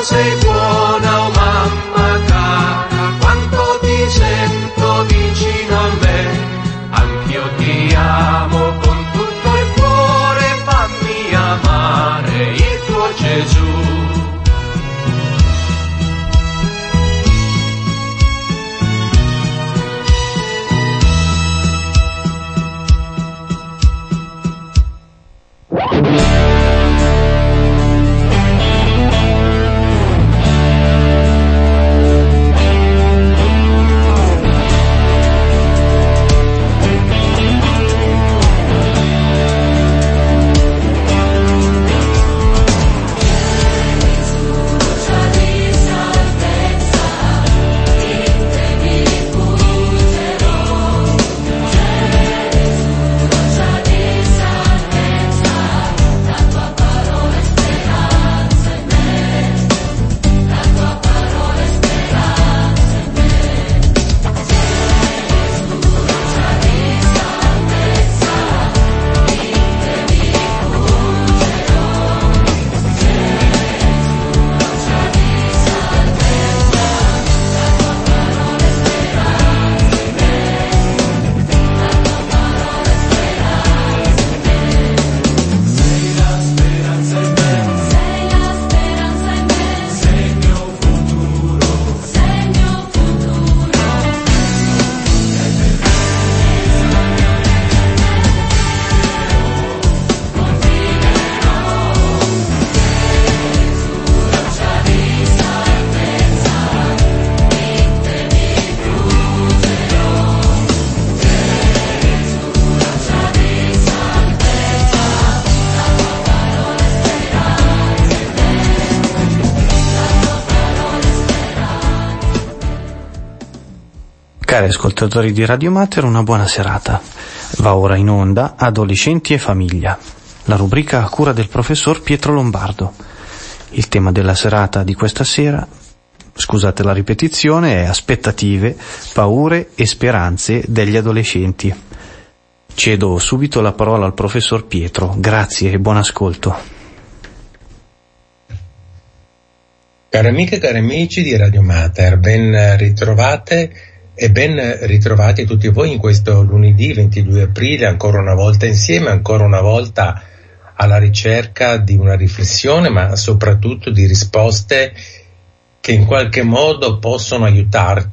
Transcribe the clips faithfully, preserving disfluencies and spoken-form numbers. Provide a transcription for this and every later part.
sei buona, oh mamma cara, quanto ti sento vicino a me, anch'io ti amo con tutto il cuore, fammi amare il tuo Gesù. Cari ascoltatori di Radio Mater, una buona serata. Va ora in onda Adolescenti e Famiglia, la rubrica a cura del professor Pietro Lombardo. Il tema della serata di questa sera, scusate la ripetizione, è aspettative, paure e speranze degli adolescenti. Cedo subito la parola al professor Pietro. Grazie e buon ascolto. Cari amiche e cari amici di Radio Mater, ben ritrovate e ben ritrovati tutti voi in questo lunedì ventidue aprile, ancora una volta insieme, ancora una volta alla ricerca di una riflessione, ma soprattutto di risposte che in qualche modo possono aiutarci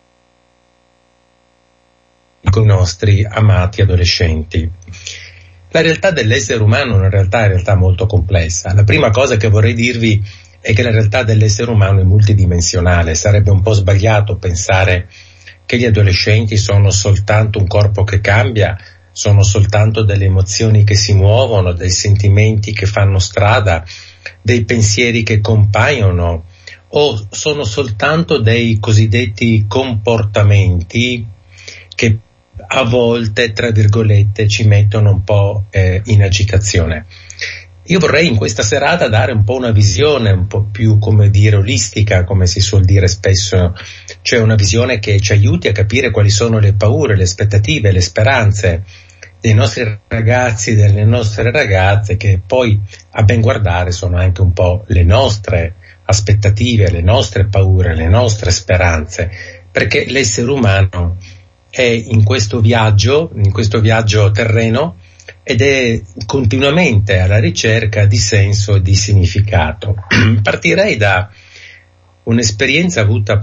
con i nostri amati adolescenti. La realtà dell'essere umano è una realtà in realtà molto complessa. La prima cosa che vorrei dirvi è che la realtà dell'essere umano è multidimensionale. Sarebbe un po' sbagliato pensare che gli adolescenti sono soltanto un corpo che cambia, sono soltanto delle emozioni che si muovono, dei sentimenti che fanno strada, dei pensieri che compaiono, o sono soltanto dei cosiddetti comportamenti che a volte, tra virgolette, ci mettono un po' eh, in agitazione. Io vorrei in questa serata dare un po' una visione un po' più, come dire, olistica, come si suol dire spesso, cioè una visione che ci aiuti a capire quali sono le paure, le aspettative, le speranze dei nostri ragazzi, delle nostre ragazze, che poi a ben guardare sono anche un po' le nostre aspettative, le nostre paure, le nostre speranze, perché l'essere umano è in questo viaggio, in questo viaggio terreno, ed è continuamente alla ricerca di senso e di significato. Partirei da un'esperienza avuta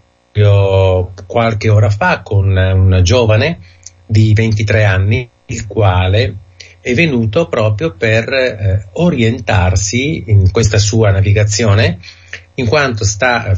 proprio qualche ora fa con una giovane di ventitré anni, il quale è venuto proprio per eh, orientarsi in questa sua navigazione, in quanto sta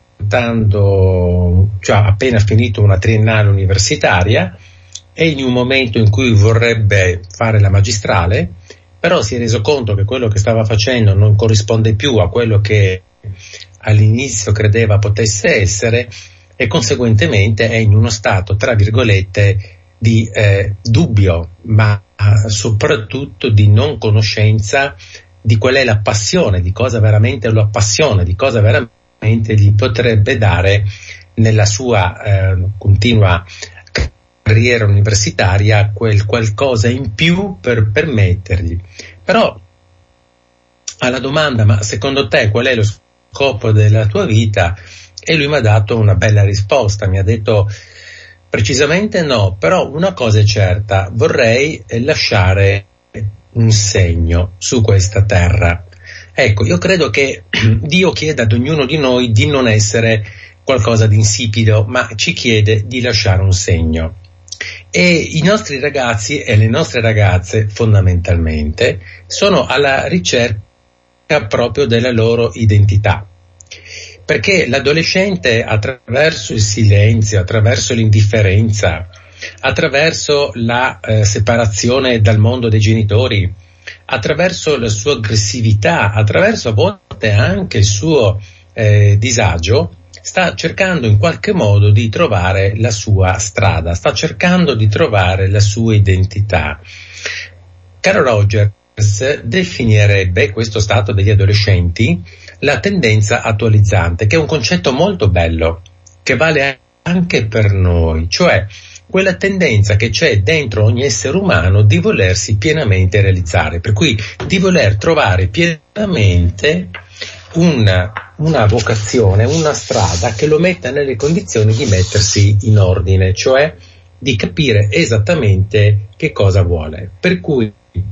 frequentando, cioè ha appena finito una triennale universitaria, è in un momento in cui vorrebbe fare la magistrale, però si è reso conto che quello che stava facendo non corrisponde più a quello che all'inizio credeva potesse essere, e conseguentemente è in uno stato, tra virgolette, di eh, dubbio, ma soprattutto di non conoscenza di qual è la passione, di cosa veramente lo appassiona, di cosa veramente gli potrebbe dare nella sua eh, continua carriera universitaria quel qualcosa in più per permettergli. Però alla domanda, ma secondo te qual è lo scopo della tua vita? E lui mi ha dato una bella risposta, mi ha detto precisamente no, però una cosa è certa, vorrei lasciare un segno su questa terra. Ecco, io credo che Dio chieda ad ognuno di noi di non essere qualcosa di insipido, ma ci chiede di lasciare un segno. E i nostri ragazzi e le nostre ragazze fondamentalmente sono alla ricerca proprio della loro identità, perché l'adolescente attraverso il silenzio, attraverso l'indifferenza, attraverso la eh, separazione dal mondo dei genitori, attraverso la sua aggressività, attraverso a volte anche il suo eh, disagio, sta cercando in qualche modo di trovare la sua strada, sta cercando di trovare la sua identità. Carl Rogers definirebbe questo stato degli adolescenti la tendenza attualizzante, che è un concetto molto bello, che vale anche per noi, cioè quella tendenza che c'è dentro ogni essere umano di volersi pienamente realizzare, per cui di voler trovare pienamente una, una vocazione, una strada che lo metta nelle condizioni di mettersi in ordine, cioè di capire esattamente che cosa vuole. Per cui,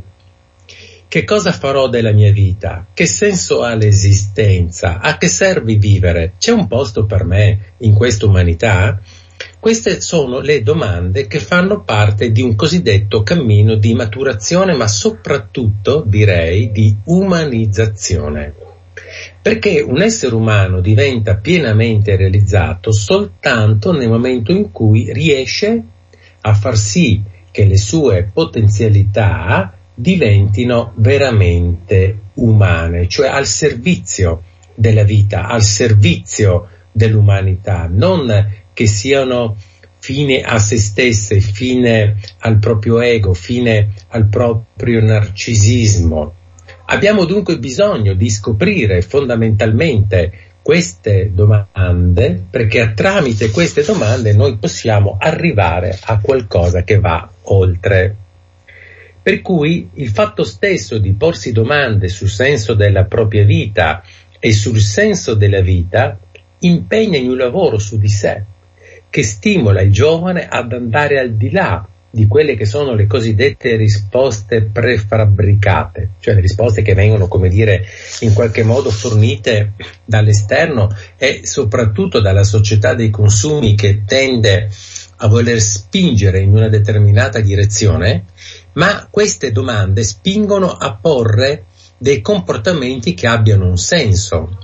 che cosa farò della mia vita? Che senso ha l'esistenza? A che serve vivere? C'è un posto per me in questa umanità? Queste sono le domande che fanno parte di un cosiddetto cammino di maturazione, ma soprattutto, direi, di umanizzazione. Perché un essere umano diventa pienamente realizzato soltanto nel momento in cui riesce a far sì che le sue potenzialità diventino veramente umane, cioè al servizio della vita, al servizio dell'umanità, non che siano fine a se stesse, fine al proprio ego, fine al proprio narcisismo. Abbiamo dunque bisogno di scoprire fondamentalmente queste domande, perché tramite queste domande noi possiamo arrivare a qualcosa che va oltre. Per cui il fatto stesso di porsi domande sul senso della propria vita e sul senso della vita impegna in un lavoro su di sé, che stimola il giovane ad andare al di là di quelle che sono le cosiddette risposte prefabbricate, cioè le risposte che vengono, come dire, in qualche modo fornite dall'esterno e soprattutto dalla società dei consumi, che tende a voler spingere in una determinata direzione, ma queste domande spingono a porre dei comportamenti che abbiano un senso.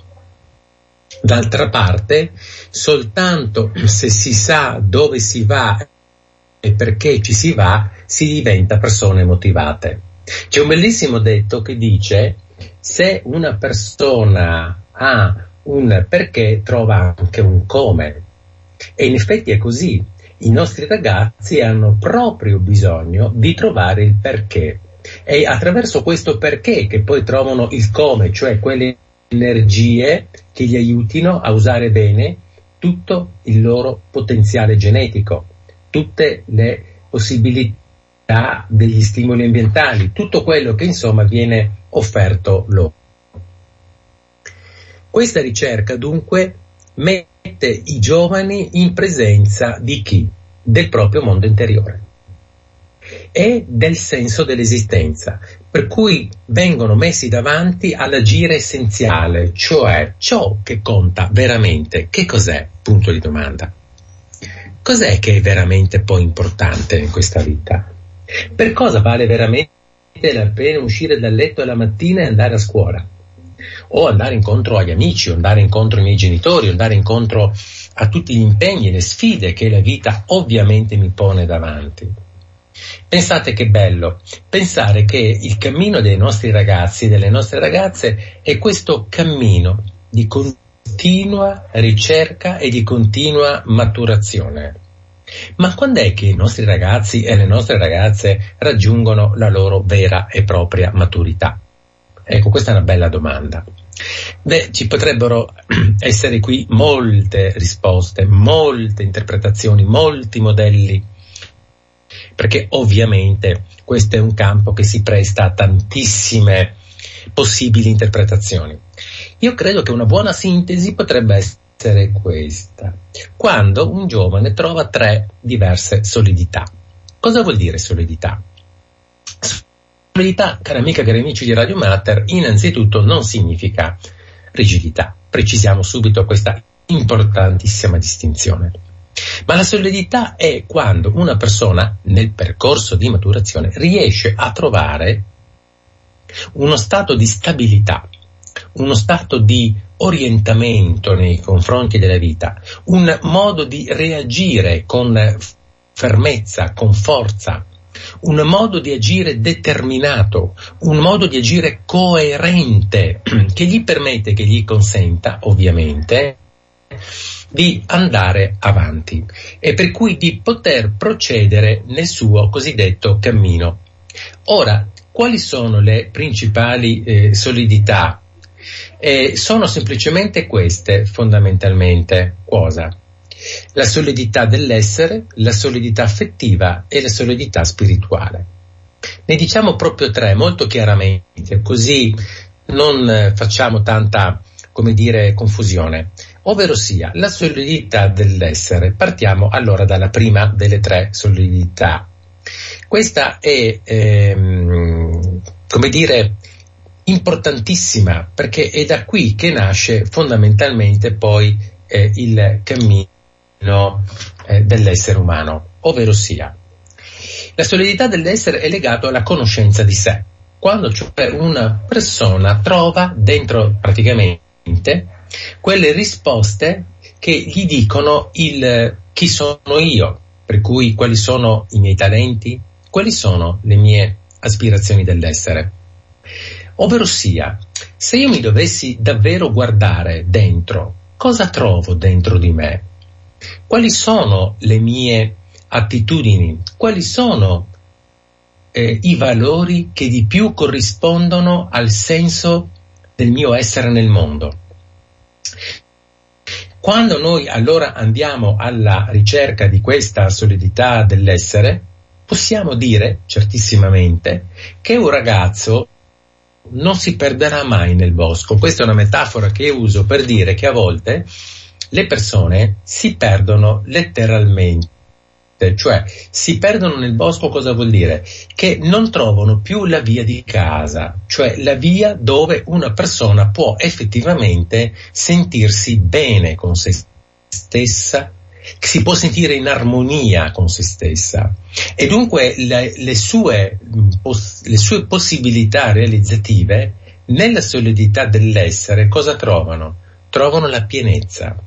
D'altra parte, soltanto se si sa dove si va e perché ci si va, si diventa persone motivate. C'è un bellissimo detto che dice: se una persona ha un perché, trova anche un come. E in effetti è così. I nostri ragazzi hanno proprio bisogno di trovare il perché. E attraverso questo perché che poi trovano il come, cioè quelle energie che gli aiutino a usare bene tutto il loro potenziale genetico, tutte le possibilità degli stimoli ambientali, tutto quello che insomma viene offerto loro. Questa ricerca dunque mette i giovani in presenza di chi? Del proprio mondo interiore e del senso dell'esistenza, per cui vengono messi davanti all'agire essenziale, cioè ciò che conta veramente. Che cos'è? Punto di domanda. Cos'è che è veramente poi importante in questa vita? Per cosa vale veramente la pena uscire dal letto alla mattina e andare a scuola? O andare incontro agli amici, o andare incontro ai miei genitori, o andare incontro a tutti gli impegni e le sfide che la vita ovviamente mi pone davanti. Pensate che bello pensare che il cammino dei nostri ragazzi e delle nostre ragazze è questo cammino di continua ricerca e di continua maturazione. Ma quando è che i nostri ragazzi e le nostre ragazze raggiungono la loro vera e propria maturità? Ecco, questa è una bella domanda. Beh, ci potrebbero essere qui molte risposte, molte interpretazioni, molti modelli, perché ovviamente questo è un campo che si presta a tantissime possibili interpretazioni. Io credo che una buona sintesi potrebbe essere questa. Quando un giovane trova tre diverse solidità. Cosa vuol dire solidità? Solidità, cara amica, cari amici di Radio Mater, innanzitutto non significa rigidità. Precisiamo subito questa importantissima distinzione. Ma la solidità è quando una persona, nel percorso di maturazione, riesce a trovare uno stato di stabilità, uno stato di orientamento nei confronti della vita, un modo di reagire con fermezza, con forza, un modo di agire determinato, un modo di agire coerente, che gli permette, che gli consenta, ovviamente, di andare avanti e per cui di poter procedere nel suo cosiddetto cammino. Ora, quali sono le principali eh, solidità? Eh, sono semplicemente queste, fondamentalmente. Cosa? La solidità dell'essere, la solidità affettiva e la solidità spirituale. Ne diciamo proprio tre, molto chiaramente, così non eh, facciamo tanta, come dire, confusione. Ovvero sia, la solidità dell'essere. Partiamo allora dalla prima delle tre solidità. Questa è, ehm, come dire, importantissima, perché è da qui che nasce fondamentalmente poi eh, il cammino eh, dell'essere umano. Ovvero sia, la solidità dell'essere è legata alla conoscenza di sé. Quando cioè una persona trova dentro praticamente quelle risposte che gli dicono il chi sono io, per cui quali sono i miei talenti, quali sono le mie aspirazioni dell'essere. Ovvero sia, se io mi dovessi davvero guardare dentro, cosa trovo dentro di me? Quali sono le mie attitudini? Quali sono eh, i valori che di più corrispondono al senso del mio essere nel mondo? Quando noi allora andiamo alla ricerca di questa solidità dell'essere, possiamo dire certissimamente che un ragazzo non si perderà mai nel bosco. Questa è una metafora che io uso per dire che a volte le persone si perdono letteralmente. Cioè, si perdono nel bosco cosa vuol dire? Che non trovano più la via di casa, cioè la via dove una persona può effettivamente sentirsi bene con se stessa, si può sentire in armonia con se stessa. E dunque le, le, sue, le sue possibilità realizzative nella solidità dell'essere cosa trovano? Trovano la pienezza.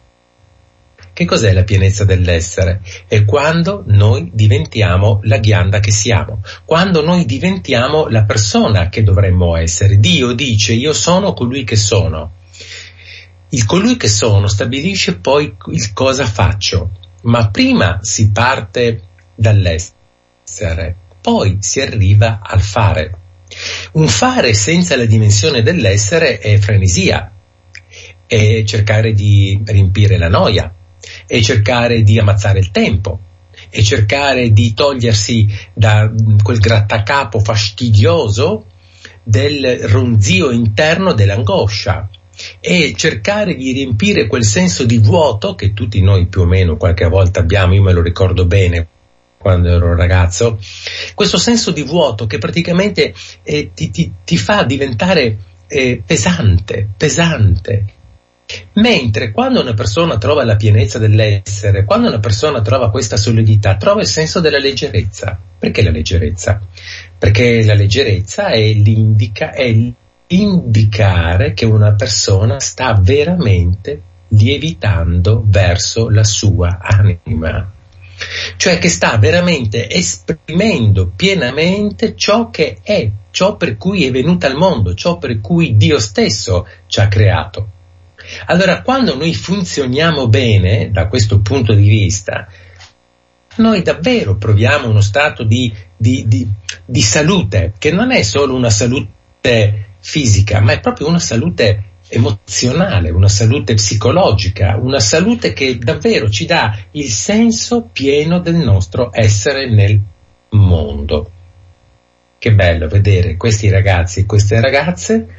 Che cos'è la pienezza dell'essere? È quando noi diventiamo la ghianda che siamo, quando noi diventiamo la persona che dovremmo essere. Dio dice: io sono colui che sono. Il colui che sono stabilisce poi il cosa faccio, ma prima si parte dall'essere, poi si arriva al fare. Un fare senza la dimensione dell'essere è frenesia, è cercare di riempire la noia, e cercare di ammazzare il tempo, e cercare di togliersi da quel grattacapo fastidioso del ronzio interno dell'angoscia, e cercare di riempire quel senso di vuoto che tutti noi più o meno qualche volta abbiamo. Io me lo ricordo bene quando ero ragazzo, questo senso di vuoto che praticamente eh, ti, ti, ti fa diventare eh, pesante, pesante. Mentre quando una persona trova la pienezza dell'essere, quando una persona trova questa solidità, trova il senso della leggerezza. Perché la leggerezza? Perché la leggerezza è l'indica, è indicare che una persona sta veramente lievitando verso la sua anima, cioè che sta veramente esprimendo pienamente ciò che è, ciò per cui è venuta al mondo, ciò per cui Dio stesso ci ha creato. Allora, quando noi funzioniamo bene da questo punto di vista, noi davvero proviamo uno stato di, di, di, di salute, che non è solo una salute fisica, ma è proprio una salute emozionale, una salute psicologica, una salute che davvero ci dà il senso pieno del nostro essere nel mondo. Che bello vedere questi ragazzi e queste ragazze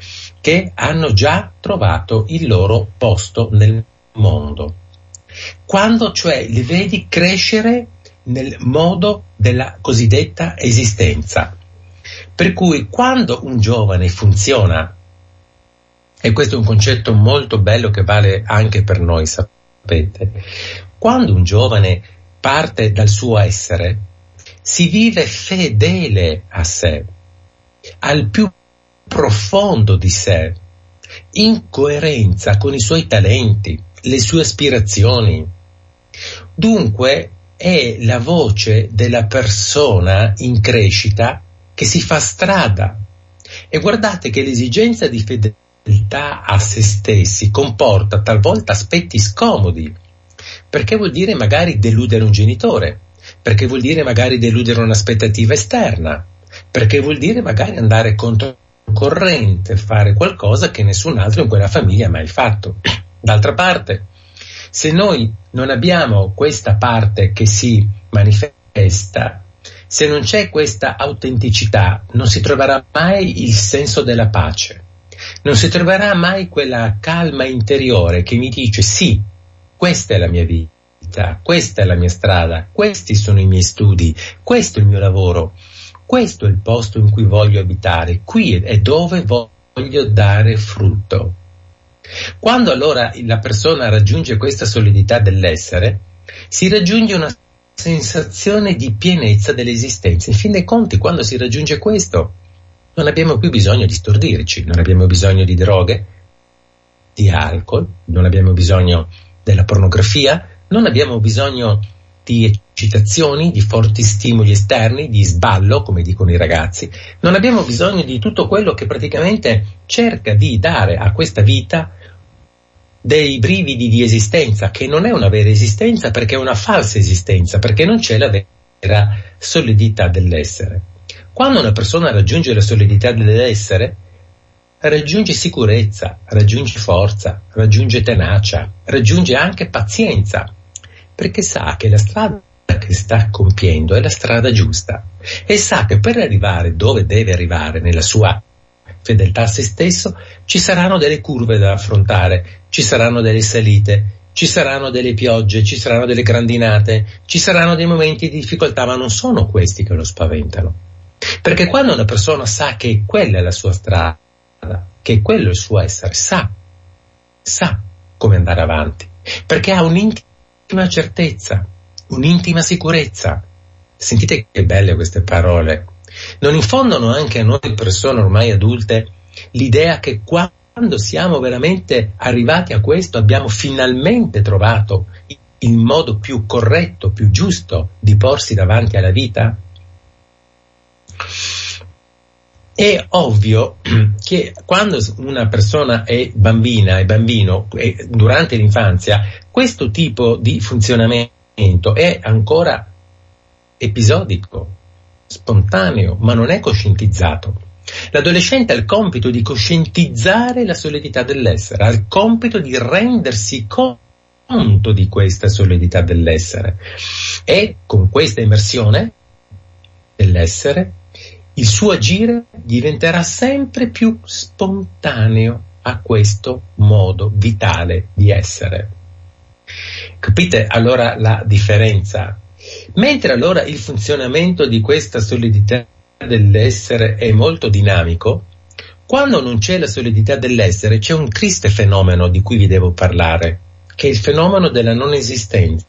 che hanno già trovato il loro posto nel mondo. Quando cioè li vedi crescere nel modo della cosiddetta esistenza. Per cui quando un giovane funziona, e questo è un concetto molto bello che vale anche per noi, sapete, quando un giovane parte dal suo essere, si vive fedele a sé, al più profondo di sé, in coerenza con i suoi talenti, le sue aspirazioni. Dunque è la voce della persona in crescita che si fa strada. E guardate che l'esigenza di fedeltà a se stessi comporta talvolta aspetti scomodi, perché vuol dire magari deludere un genitore, perché vuol dire magari deludere un'aspettativa esterna, perché vuol dire magari andare controcorrente, fare qualcosa che nessun altro in quella famiglia ha mai fatto. D'altra parte, se noi non abbiamo questa parte che si manifesta, se non c'è questa autenticità, non si troverà mai il senso della pace, non si troverà mai quella calma interiore che mi dice sì, questa è la mia vita, questa è la mia strada, questi sono i miei studi, questo è il mio lavoro, questo è il posto in cui voglio abitare, qui è dove voglio dare frutto. Quando allora la persona raggiunge questa solidità dell'essere, si raggiunge una sensazione di pienezza dell'esistenza. In fin dei conti, quando si raggiunge questo, non abbiamo più bisogno di stordirci, non abbiamo bisogno di droghe, di alcol, non abbiamo bisogno della pornografia, non abbiamo bisogno di eccitazioni, di forti stimoli esterni, di sballo, come dicono i ragazzi, non abbiamo bisogno di tutto quello che praticamente cerca di dare a questa vita dei brividi di esistenza, che non è una vera esistenza perché è una falsa esistenza, perché non c'è la vera solidità dell'essere. Quando una persona raggiunge la solidità dell'essere, raggiunge sicurezza, raggiunge forza, raggiunge tenacia, raggiunge anche pazienza, perché sa che la strada che sta compiendo è la strada giusta e sa che per arrivare dove deve arrivare nella sua fedeltà a se stesso ci saranno delle curve da affrontare, ci saranno delle salite, ci saranno delle piogge, ci saranno delle grandinate, ci saranno dei momenti di difficoltà, ma non sono questi che lo spaventano. Perché quando una persona sa che quella è la sua strada, che quello è il suo essere, sa, sa come andare avanti, perché ha un'intima certezza, un'intima sicurezza. Sentite che belle queste parole. Non infondono anche a noi persone ormai adulte l'idea che quando siamo veramente arrivati a questo abbiamo finalmente trovato il modo più corretto, più giusto di porsi davanti alla vita? È ovvio che quando una persona è bambina, è bambino, e durante l'infanzia, questo tipo di funzionamento è ancora episodico, spontaneo, ma non è coscientizzato. L'adolescente ha il compito di coscientizzare la solidità dell'essere, ha il compito di rendersi conto di questa solidità dell'essere e con questa immersione dell'essere il suo agire diventerà sempre più spontaneo a questo modo vitale di essere. Capite allora la differenza? Mentre allora il funzionamento di questa solidità dell'essere è molto dinamico, quando non c'è la solidità dell'essere c'è un triste fenomeno di cui vi devo parlare, che è il fenomeno della non esistenza.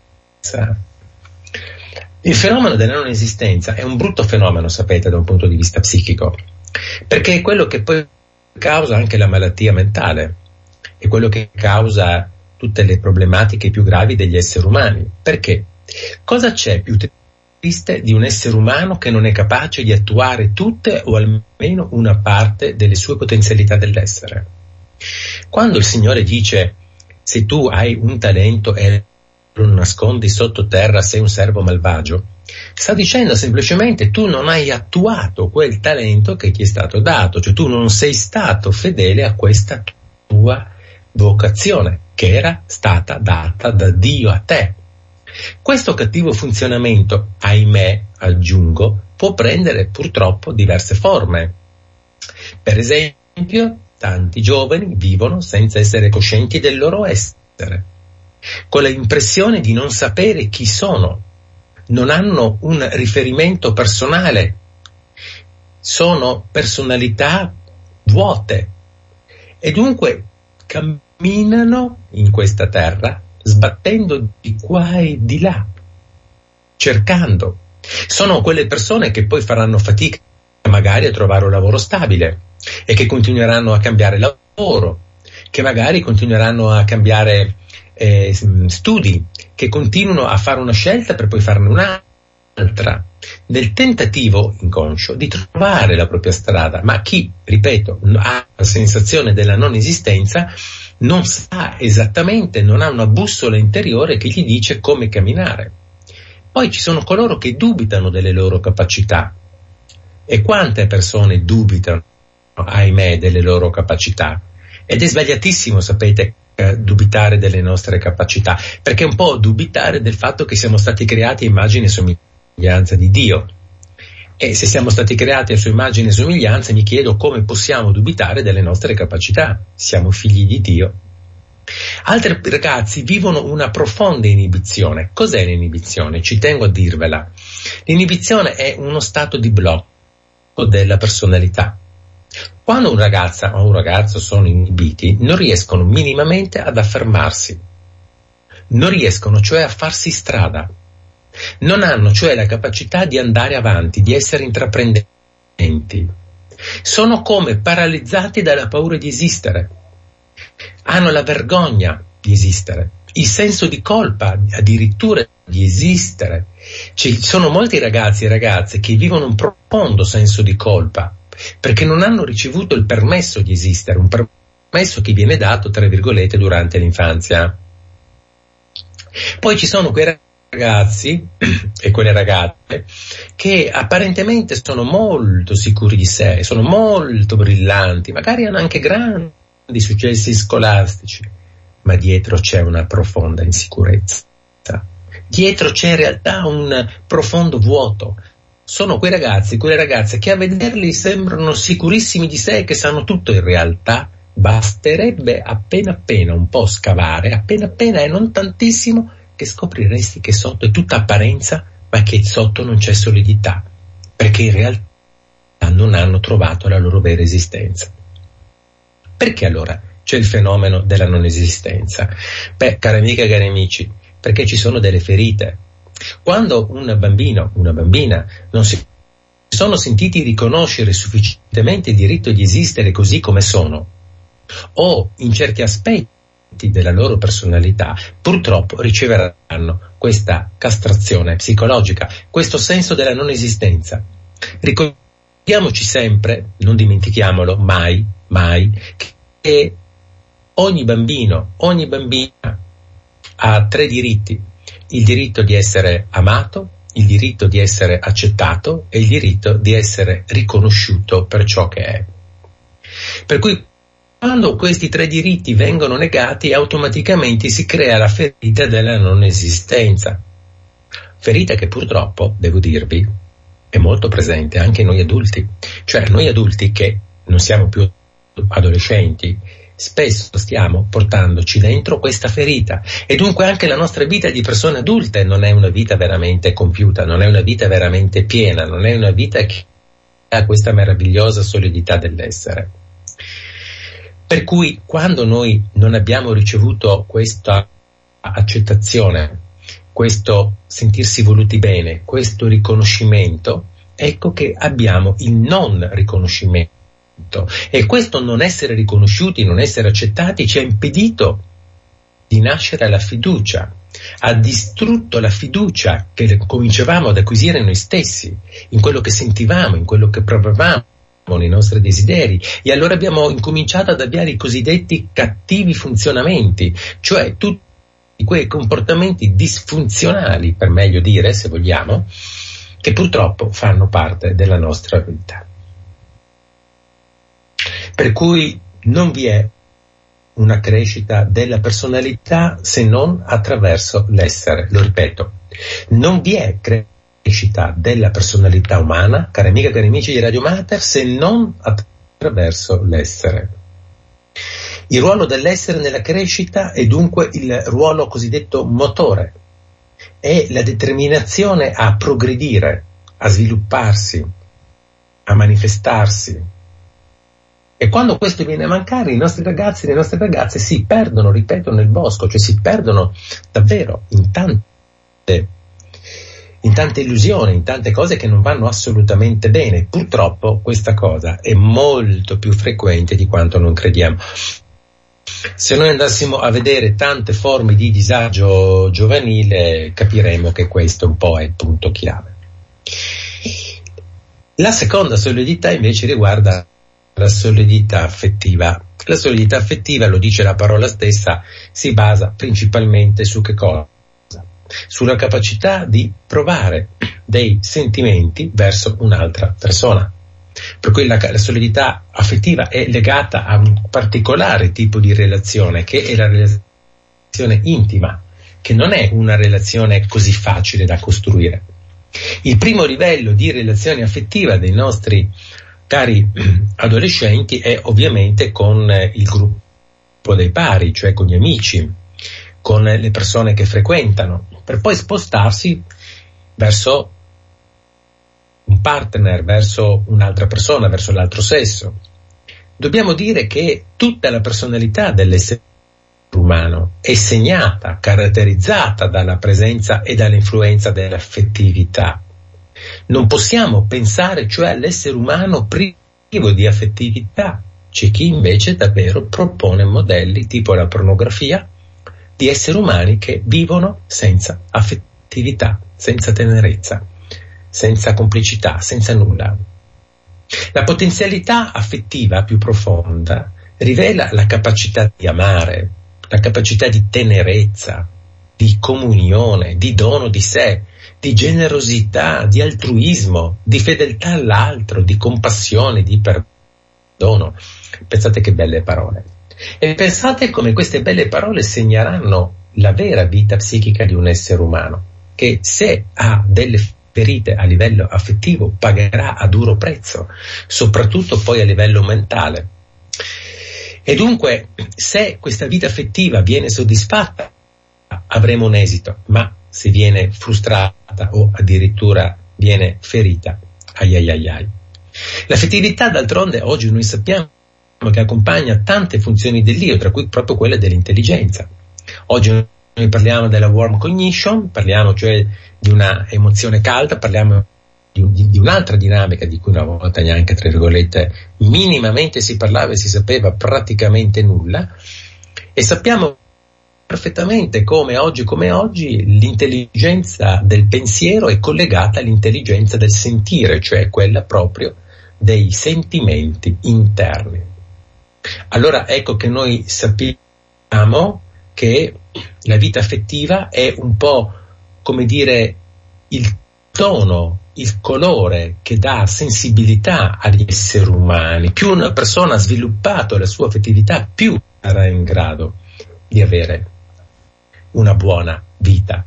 Il fenomeno della non esistenza è un brutto fenomeno, sapete, da un punto di vista psichico, perché è quello che poi causa anche la malattia mentale, è quello che causa tutte le problematiche più gravi degli esseri umani. Perché? Cosa c'è più triste di un essere umano che non è capace di attuare tutte o almeno una parte delle sue potenzialità dell'essere? Quando il Signore dice se tu hai un talento e lo nascondi sottoterra sei un servo malvagio, sta dicendo semplicemente tu non hai attuato quel talento che ti è stato dato, cioè tu non sei stato fedele a questa tua vocazione che era stata data da Dio a te. Questo cattivo funzionamento, ahimè, aggiungo, può prendere purtroppo diverse forme. Per esempio, tanti giovani vivono senza essere coscienti del loro essere, con l'impressione di non sapere chi sono, non hanno un riferimento personale, sono personalità vuote e dunque camminano in questa terra sbattendo di qua e di là, cercando. Sono quelle persone che poi faranno fatica magari a trovare un lavoro stabile e che continueranno a cambiare lavoro, che magari continueranno a cambiare eh, studi, che continuano a fare una scelta per poi farne un'altra, nel tentativo inconscio di trovare la propria strada. Ma chi, ripeto, ha la sensazione della non esistenza non sa esattamente, non ha una bussola interiore che gli dice come camminare. Poi ci sono coloro che dubitano delle loro capacità. E quante persone dubitano, ahimè, delle loro capacità? Ed è sbagliatissimo, sapete, eh, dubitare delle nostre capacità, perché è un po' dubitare del fatto che siamo stati creati a immagine e somiglianza di Dio. E se siamo stati creati a sua immagine e somiglianza, mi chiedo come possiamo dubitare delle nostre capacità. Siamo figli di Dio. Altri ragazzi vivono una profonda inibizione. Cos'è l'inibizione? Ci tengo a dirvela. L'inibizione è uno stato di blocco della personalità. Quando un ragazza o un ragazzo sono inibiti, non riescono minimamente ad affermarsi, non riescono cioè a farsi strada, non hanno cioè la capacità di andare avanti, di essere intraprendenti, sono come paralizzati dalla paura di esistere, hanno la vergogna di esistere, il senso di colpa addirittura di esistere. Ci sono molti ragazzi e ragazze che vivono un profondo senso di colpa perché non hanno ricevuto il permesso di esistere, un permesso che viene dato, tra virgolette, durante l'infanzia. Poi ci sono quei ragazzi e quelle ragazze che apparentemente sono molto sicuri di sé, sono molto brillanti, magari hanno anche grandi successi scolastici, ma dietro c'è una profonda insicurezza. Dietro c'è in realtà un profondo vuoto. Sono quei ragazzi, quelle ragazze che a vederli sembrano sicurissimi di sé, che sanno tutto. In realtà basterebbe appena appena un po' scavare, appena appena e non tantissimo, che scopriresti che sotto è tutta apparenza, ma che sotto non c'è solidità, perché in realtà non hanno trovato la loro vera esistenza. Perché allora c'è il fenomeno della non esistenza? Beh, care amiche e cari amici, perché ci sono delle ferite. Quando un bambino, una bambina non si sono sentiti riconoscere sufficientemente il diritto di esistere così come sono, o in certi aspetti della loro personalità, purtroppo riceveranno questa castrazione psicologica, questo senso della non esistenza. Ricordiamoci sempre, non dimentichiamolo mai, mai, che ogni bambino, ogni bambina ha tre diritti: il diritto di essere amato, il diritto di essere accettato e il diritto di essere riconosciuto per ciò che è. Per cui quando questi tre diritti vengono negati, automaticamente si crea la ferita della non esistenza. Ferita che purtroppo, devo dirvi, è molto presente anche in noi adulti. Cioè noi adulti che non siamo più adolescenti, spesso stiamo portandoci dentro questa ferita, e dunque anche la nostra vita di persone adulte non è una vita veramente compiuta, non è una vita veramente piena, non è una vita che ha questa meravigliosa solidità dell'essere. Per cui quando noi non abbiamo ricevuto questa accettazione, questo sentirsi voluti bene, questo riconoscimento, ecco che abbiamo il non riconoscimento. E questo non essere riconosciuti, non essere accettati ci ha impedito di nascere la fiducia, ha distrutto la fiducia che cominciavamo ad acquisire noi stessi, in quello che sentivamo, in quello che provavamo, nei nostri desideri, e allora abbiamo incominciato ad avviare i cosiddetti cattivi funzionamenti, cioè tutti quei comportamenti disfunzionali, per meglio dire, se vogliamo, che purtroppo fanno parte della nostra vita. Per cui non vi è una crescita della personalità se non attraverso l'essere. Lo ripeto, non vi è crescita della personalità umana, cari amiche e cari amici di Radio Mater, se non attraverso l'essere. Il ruolo dell'essere nella crescita è dunque il ruolo cosiddetto motore, è la determinazione a progredire, a svilupparsi, a manifestarsi. E quando questo viene a mancare, i nostri ragazzi e le nostre ragazze si perdono, ripeto, nel bosco, cioè si perdono davvero in tante, in tante illusioni, in tante cose che non vanno assolutamente bene. Purtroppo questa cosa è molto più frequente di quanto non crediamo. Se noi andassimo a vedere tante forme di disagio giovanile, capiremo che questo un po' è il punto chiave. La seconda solidità invece riguarda la solidità affettiva. La solidità affettiva, lo dice la parola stessa, si basa principalmente su che cosa? Sulla capacità di provare dei sentimenti verso un'altra persona. Per cui la, la solidità affettiva è legata a un particolare tipo di relazione, che è la relazione intima, che non è una relazione così facile da costruire. Il primo livello di relazione affettiva dei nostri cari adolescenti è ovviamente con il gruppo dei pari, cioè con gli amici, con le persone che frequentano, per poi spostarsi verso un partner, verso un'altra persona, verso l'altro sesso. Dobbiamo dire che tutta la personalità dell'essere umano è segnata, caratterizzata dalla presenza e dall'influenza dell'affettività. Non possiamo pensare cioè all'essere umano privo di affettività. C'è chi invece davvero propone modelli tipo la pornografia di esseri umani che vivono senza affettività, senza tenerezza, senza complicità, senza nulla. La potenzialità affettiva più profonda rivela la capacità di amare, la capacità di tenerezza, di comunione, di dono di sé, di generosità, di altruismo, di fedeltà all'altro, di compassione, di perdono. Pensate che belle parole. E pensate come queste belle parole segneranno la vera vita psichica di un essere umano, che se ha delle ferite a livello affettivo pagherà a duro prezzo, soprattutto poi a livello mentale. E dunque, se questa vita affettiva viene soddisfatta, avremo un esito, ma se viene frustrata o addirittura viene ferita, ai ai ai ai. L'affettività, d'altronde, oggi noi sappiamo che accompagna tante funzioni dell'io, tra cui proprio quella dell'intelligenza. Oggi noi parliamo della warm cognition, parliamo cioè di una emozione calda, parliamo di, di, di un'altra dinamica di cui una volta neanche, tra virgolette, minimamente si parlava e si sapeva praticamente nulla, e sappiamo perfettamente come oggi come oggi l'intelligenza del pensiero è collegata all'intelligenza del sentire, cioè quella proprio dei sentimenti interni. Allora ecco che noi sappiamo che la vita affettiva è un po', come dire, il tono, il colore che dà sensibilità agli esseri umani. Più una persona ha sviluppato la sua affettività, più sarà in grado di avere una buona vita.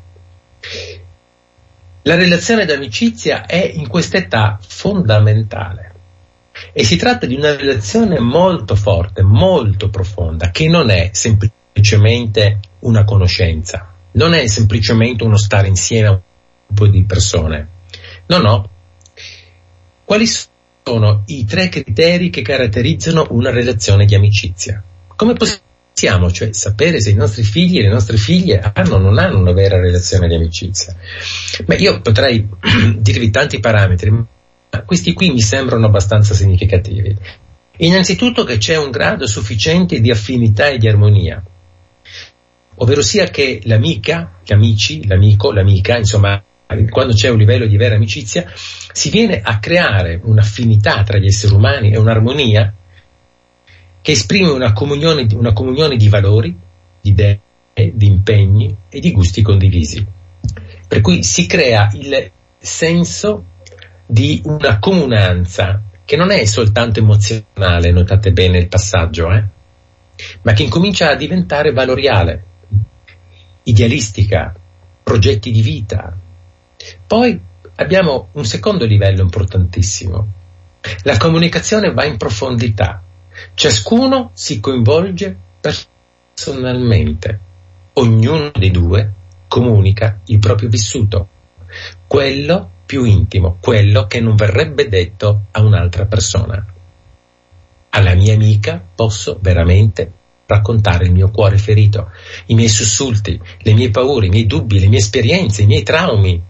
La relazione d'amicizia è in quest'età fondamentale e si tratta di una relazione molto forte, molto profonda, che non è semplicemente una conoscenza, non è semplicemente uno stare insieme a un gruppo di persone. No, no. Quali sono i tre criteri che caratterizzano una relazione di amicizia? Come possiamo, cioè, sapere se i nostri figli e le nostre figlie hanno o non hanno una vera relazione di amicizia? Beh, io potrei dirvi tanti parametri, ma questi qui mi sembrano abbastanza significativi. Innanzitutto che c'è un grado sufficiente di affinità e di armonia, ovvero sia che l'amica, gli amici, l'amico, l'amica, insomma, quando c'è un livello di vera amicizia, si viene a creare un'affinità tra gli esseri umani e un'armonia che esprime una comunione, una comunione di valori, di idee, di impegni e di gusti condivisi. Per cui si crea il senso di una comunanza che non è soltanto emozionale, notate bene il passaggio, eh? ma che incomincia a diventare valoriale, idealistica, progetti di vita. Poi abbiamo un secondo livello importantissimo. La comunicazione va in profondità. Ciascuno si coinvolge personalmente. Ognuno dei due comunica il proprio vissuto, quello più intimo, quello che non verrebbe detto a un'altra persona. Alla mia amica posso veramente raccontare il mio cuore ferito, i miei sussulti, le mie paure, i miei dubbi, le mie esperienze, i miei traumi,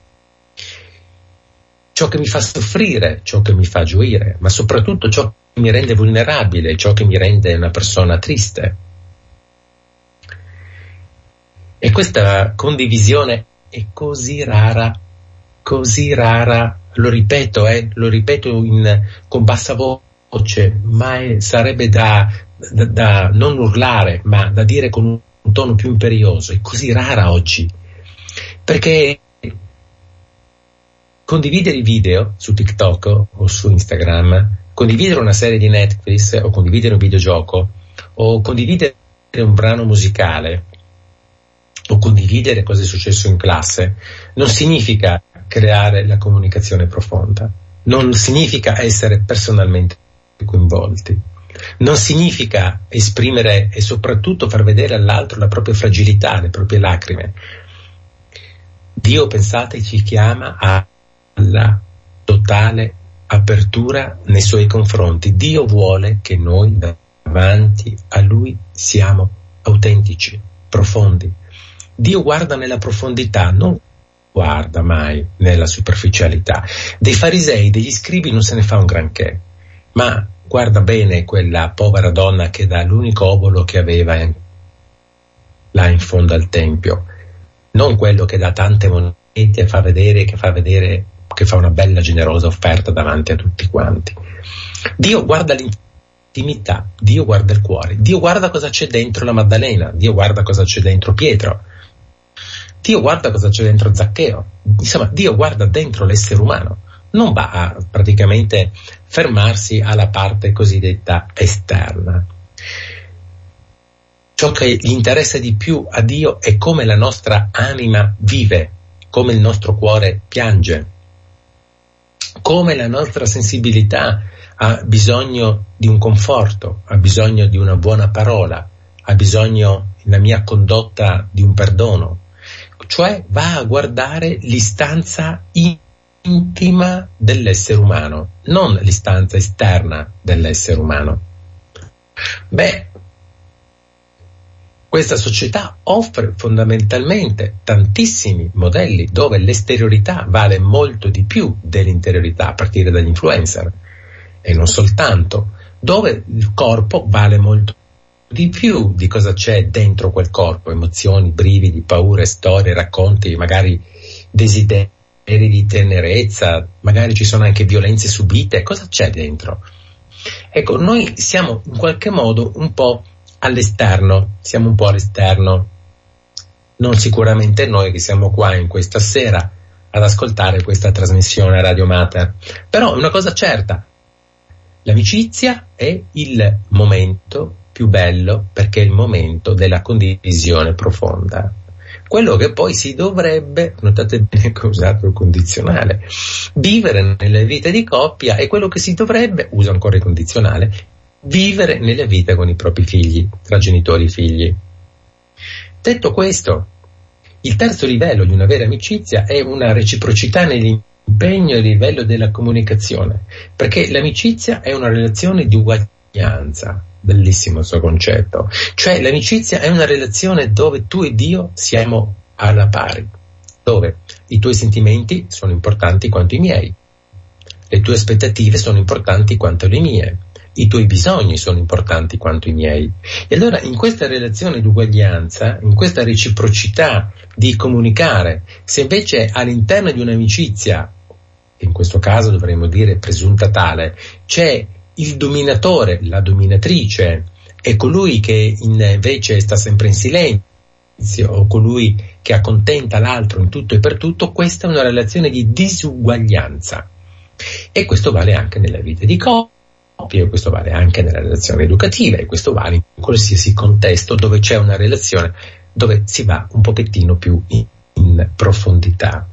ciò che mi fa soffrire, ciò che mi fa gioire, ma soprattutto ciò che mi rende vulnerabile, ciò che mi rende una persona triste. E questa condivisione è così rara, così rara, lo ripeto, eh, lo ripeto in, con bassa voce, ma è, sarebbe da, da, da non urlare, ma da dire con un, un tono più imperioso. È così rara oggi, perché condividere i video su TikTok o su Instagram, condividere una serie di Netflix o condividere un videogioco o condividere un brano musicale o condividere cosa è successo in classe non significa creare la comunicazione profonda, non significa essere personalmente coinvolti, non significa esprimere e soprattutto far vedere all'altro la propria fragilità, le proprie lacrime. Dio, pensate, ci chiama alla totale apertura nei suoi confronti. Dio vuole che noi davanti a Lui siamo autentici, profondi. Dio guarda nella profondità, non guarda mai nella superficialità. Dei farisei, degli scribi non se ne fa un granché, ma guarda bene quella povera donna che dà l'unico obolo che aveva in, là in fondo al tempio, non quello che dà tante monete e fa vedere, che fa vedere che fa una bella generosa offerta davanti a tutti quanti. Dio guarda l'intimità, Dio guarda il cuore, Dio guarda cosa c'è dentro la Maddalena, Dio guarda cosa c'è dentro Pietro, Dio guarda cosa c'è dentro Zaccheo. Insomma, Dio guarda dentro l'essere umano, non va a praticamente fermarsi alla parte cosiddetta esterna. Ciò che gli interessa di più a Dio è come la nostra anima vive, come il nostro cuore piange, come la nostra sensibilità ha bisogno di un conforto, ha bisogno di una buona parola, ha bisogno, la mia condotta, di un perdono. Cioè va a guardare l'istanza intima dell'essere umano, non l'istanza esterna dell'essere umano. Beh, questa società offre fondamentalmente tantissimi modelli dove l'esteriorità vale molto di più dell'interiorità, a partire dagli influencer, e non soltanto, dove il corpo vale molto di più di cosa c'è dentro quel corpo, emozioni, brividi, paure, storie, racconti, magari desideri di tenerezza, magari ci sono anche violenze subite, cosa c'è dentro? Ecco, noi siamo in qualche modo un po' all'esterno, siamo un po' all'esterno, non sicuramente noi che siamo qua in questa sera ad ascoltare questa trasmissione Radio Mater, però una cosa certa, l'amicizia è il momento più bello perché è il momento della condivisione profonda. Quello che poi si dovrebbe, notate bene che ho usato il condizionale, vivere nelle vite di coppia è quello che si dovrebbe, uso ancora il condizionale, vivere nelle vite con i propri figli, tra genitori e figli. Detto questo, il terzo livello di una vera amicizia è una reciprocità nell'impegno e il livello della comunicazione, perché l'amicizia è una relazione di uguaglianza. Bellissimo il suo concetto, cioè l'amicizia è una relazione dove tu e Dio siamo alla pari, dove i tuoi sentimenti sono importanti quanto i miei, le tue aspettative sono importanti quanto le mie, i tuoi bisogni sono importanti quanto i miei. E allora in questa relazione di uguaglianza, in questa reciprocità di comunicare, se invece all'interno di un'amicizia, in questo caso dovremmo dire presunta tale, c'è il dominatore, la dominatrice, è colui che invece sta sempre in silenzio, o colui che accontenta l'altro in tutto e per tutto, questa è una relazione di disuguaglianza. E questo vale anche nella vita di coppia, questo vale anche nella relazione educativa, e questo vale in qualsiasi contesto dove c'è una relazione, dove si va un pochettino più in, in profondità.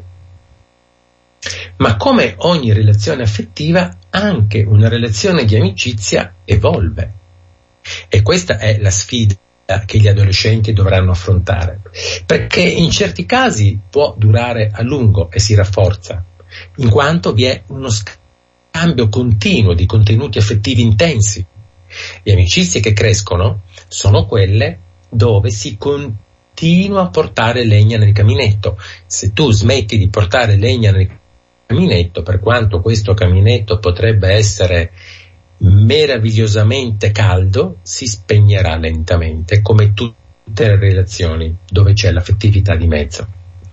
Ma come ogni relazione affettiva, anche una relazione di amicizia evolve. E questa è la sfida che gli adolescenti dovranno affrontare, perché in certi casi può durare a lungo e si rafforza, in quanto vi è uno scambio continuo di contenuti affettivi intensi. Le amicizie che crescono sono quelle dove si continua a portare legna nel caminetto. Se tu smetti di portare legna nel caminetto, per quanto questo caminetto potrebbe essere meravigliosamente caldo, si spegnerà lentamente, come tutte le relazioni dove c'è l'affettività di mezzo.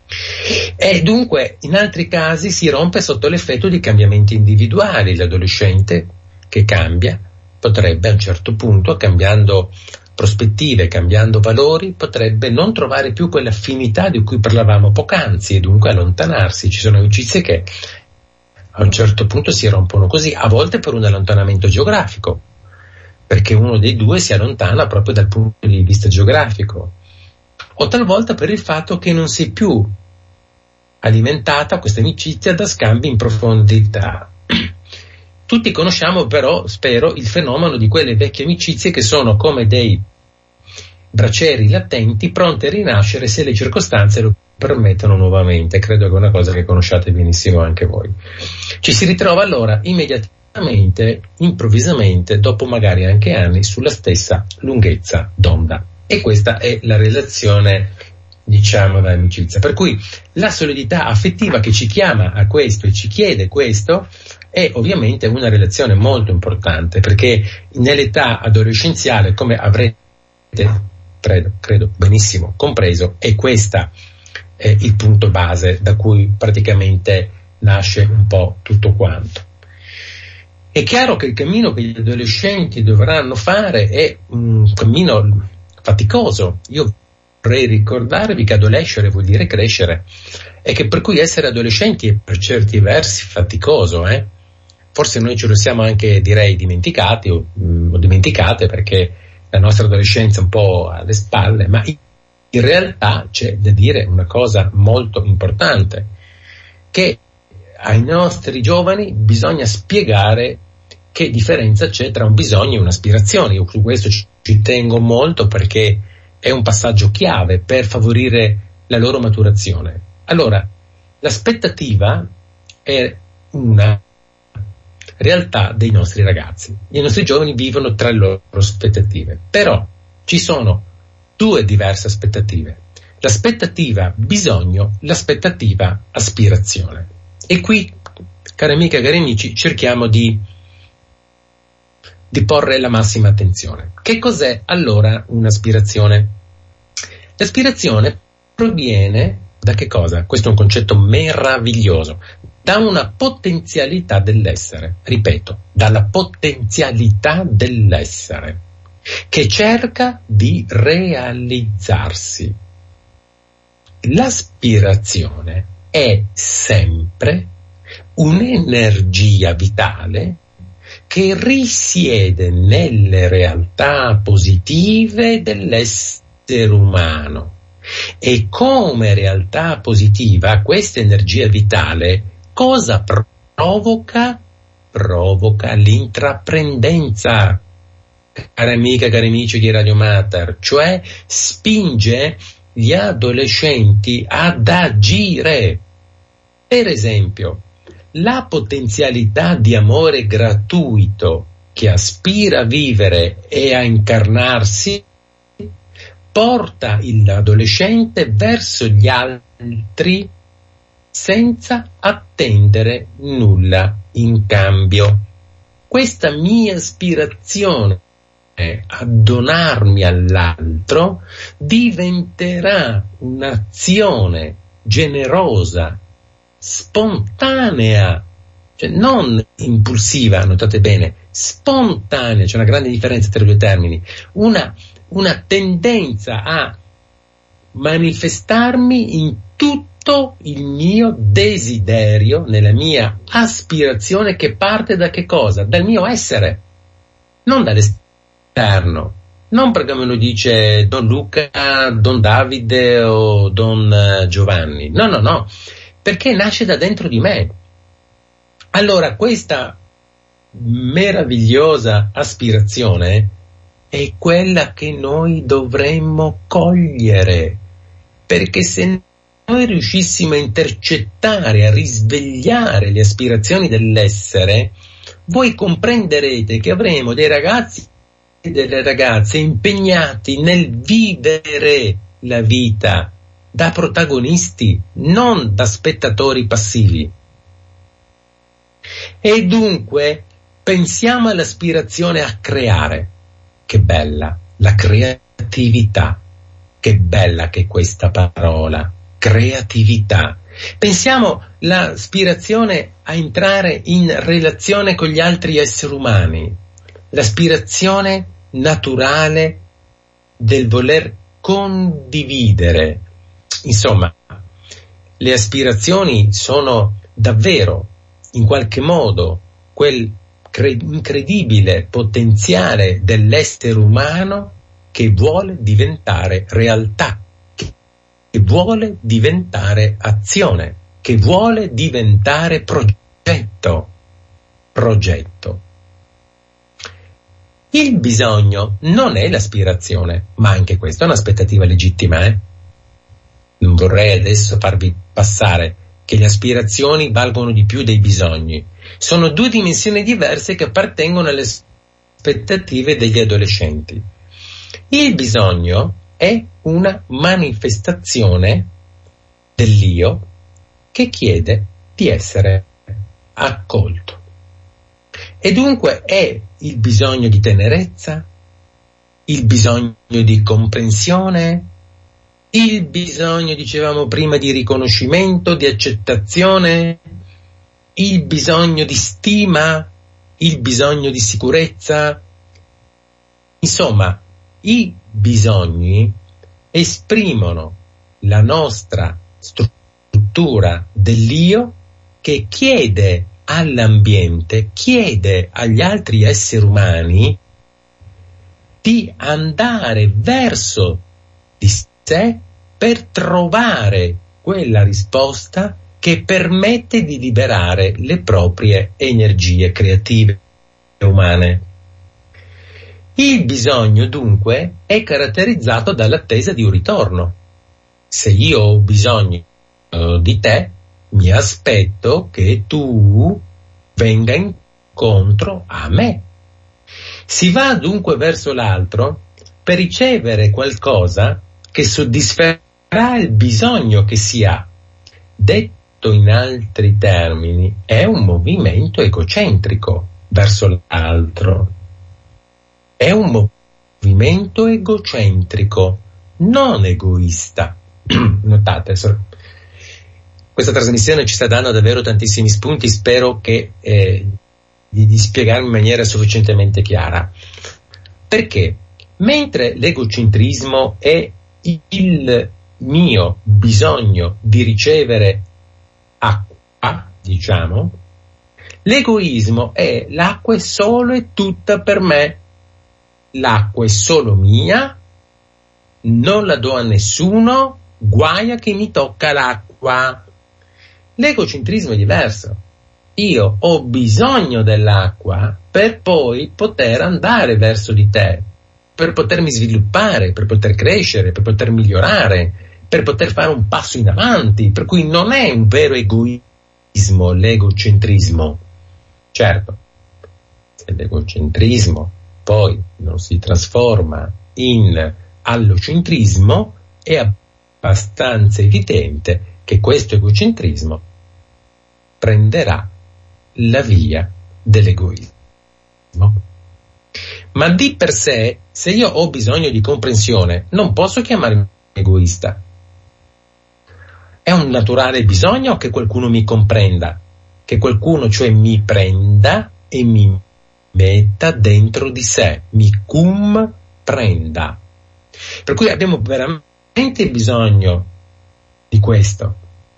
E dunque in altri casi si rompe sotto l'effetto di cambiamenti individuali. L'adolescente che cambia potrebbe a un certo punto, cambiando prospettive, cambiando valori, potrebbe non trovare più quell'affinità di cui parlavamo poc'anzi e dunque allontanarsi. Ci sono amicizie che a un certo punto si rompono così, a volte per un allontanamento geografico, perché uno dei due si allontana proprio dal punto di vista geografico, o talvolta per il fatto che non si è più alimentata questa amicizia da scambi in profondità. Tutti conosciamo però, spero, il fenomeno di quelle vecchie amicizie che sono come dei bracieri latenti pronti a rinascere se le circostanze lo permettono nuovamente. Credo che è una cosa che conosciate benissimo anche voi. Ci si ritrova allora immediatamente, improvvisamente, dopo magari anche anni, sulla stessa lunghezza d'onda. E questa è la relazione, diciamo, da amicizia. Per cui la solidità affettiva che ci chiama a questo e ci chiede questo è ovviamente una relazione molto importante, perché nell'età adolescenziale, come avrete credo, credo benissimo compreso, è questa è il punto base da cui praticamente nasce un po' tutto quanto. È chiaro che il cammino che gli adolescenti dovranno fare è un cammino faticoso. Io vorrei ricordarvi che adolescere vuol dire crescere, e che per cui essere adolescenti è per certi versi faticoso, eh? Forse noi ce lo siamo anche, direi, dimenticati o, mh, o dimenticate, perché la nostra adolescenza è un po' alle spalle, ma in realtà c'è da dire una cosa molto importante, che ai nostri giovani bisogna spiegare che differenza c'è tra un bisogno e un'aspirazione. Io su questo ci, ci tengo molto, perché è un passaggio chiave per favorire la loro maturazione. Allora, l'aspettativa è una realtà dei nostri ragazzi. I nostri giovani vivono tra le loro aspettative, però ci sono due diverse aspettative: l'aspettativa bisogno, l'aspettativa aspirazione. E qui, cari amiche e cari amici, cerchiamo di, di porre la massima attenzione. Che cos'è allora un'aspirazione? L'aspirazione proviene da che cosa? Questo è un concetto meraviglioso. Da una potenzialità dell'essere, ripeto, dalla potenzialità dell'essere, che cerca di realizzarsi. L'aspirazione è sempre un'energia vitale che risiede nelle realtà positive dell'essere umano, e come realtà positiva questa energia vitale cosa provoca? Provoca l'intraprendenza, cara amica, cari amici di Radio Mater, cioè spinge gli adolescenti ad agire. Per esempio, la potenzialità di amore gratuito che aspira a vivere e a incarnarsi porta l'adolescente verso gli altri senza attendere nulla in cambio. Questa mia aspirazione a donarmi all'altro diventerà un'azione generosa, spontanea, cioè non impulsiva, notate bene, spontanea, c'è una grande differenza tra i due termini, una, una tendenza a manifestarmi in tutto il mio desiderio, nella mia aspirazione, che parte da che cosa? Dal mio essere, non dall'esterno, non perché me lo dice Don Luca, Don Davide o Don Giovanni, no, no, no, perché nasce da dentro di me. Allora questa meravigliosa aspirazione è quella che noi dovremmo cogliere, perché se noi riuscissimo a intercettare, a risvegliare le aspirazioni dell'essere, voi comprenderete che avremo dei ragazzi e delle ragazze impegnati nel vivere la vita da protagonisti, non da spettatori passivi. E dunque pensiamo all'aspirazione a creare. Che bella la creatività, che bella che è questa parola, creatività. Pensiamo all'aspirazione a entrare in relazione con gli altri esseri umani, l'aspirazione naturale del voler condividere. Insomma, le aspirazioni sono davvero, in qualche modo, quel cre- incredibile potenziale dell'essere umano che vuole diventare realtà, che vuole diventare azione, che vuole diventare progetto. Progetto. Il bisogno non è l'aspirazione, ma anche questa è un'aspettativa legittima, eh? Non vorrei adesso farvi passare che le aspirazioni valgono di più dei bisogni. Sono due dimensioni diverse che appartengono alle aspettative degli adolescenti. Il bisogno è una manifestazione dell'io che chiede di essere accolto. E dunque è il bisogno di tenerezza, il bisogno di comprensione, il bisogno, dicevamo prima, di riconoscimento, di accettazione, il bisogno di stima, il bisogno di sicurezza. Insomma, i bisogni esprimono la nostra struttura dell'io che chiede all'ambiente, chiede agli altri esseri umani di andare verso di sé per trovare quella risposta che permette di liberare le proprie energie creative umane. Il bisogno, dunque, è caratterizzato dall'attesa di un ritorno. Se io ho bisogno uh, di te, mi aspetto che tu venga incontro a me. Si va dunque verso l'altro per ricevere qualcosa che soddisferà il bisogno che si ha. Detto in altri termini, è un movimento egocentrico verso l'altro. È un movimento egocentrico, non egoista. Notate, questa trasmissione ci sta dando davvero tantissimi spunti, spero che eh, di, di spiegarmi in maniera sufficientemente chiara. Perché mentre l'egocentrismo è il mio bisogno di ricevere acqua, diciamo, l'egoismo è l'acqua è solo e tutta per me, l'acqua è solo mia, non la do a nessuno, guai a chi mi tocca l'acqua. L'egocentrismo è diverso. Io ho bisogno dell'acqua per poi poter andare verso di te, per potermi sviluppare, per poter crescere, per poter migliorare, per poter fare un passo in avanti, per cui non è un vero egoismo l'egocentrismo. Certo, se l'egocentrismo poi non si trasforma in allocentrismo, è abbastanza evidente che questo egocentrismo prenderà la via dell'egoismo. Ma di per sé, se io ho bisogno di comprensione, non posso chiamarmi egoista. È un naturale bisogno che qualcuno mi comprenda, che qualcuno cioè mi prenda e mi metta dentro di sé, mi comprenda. Per cui abbiamo veramente bisogno di questo.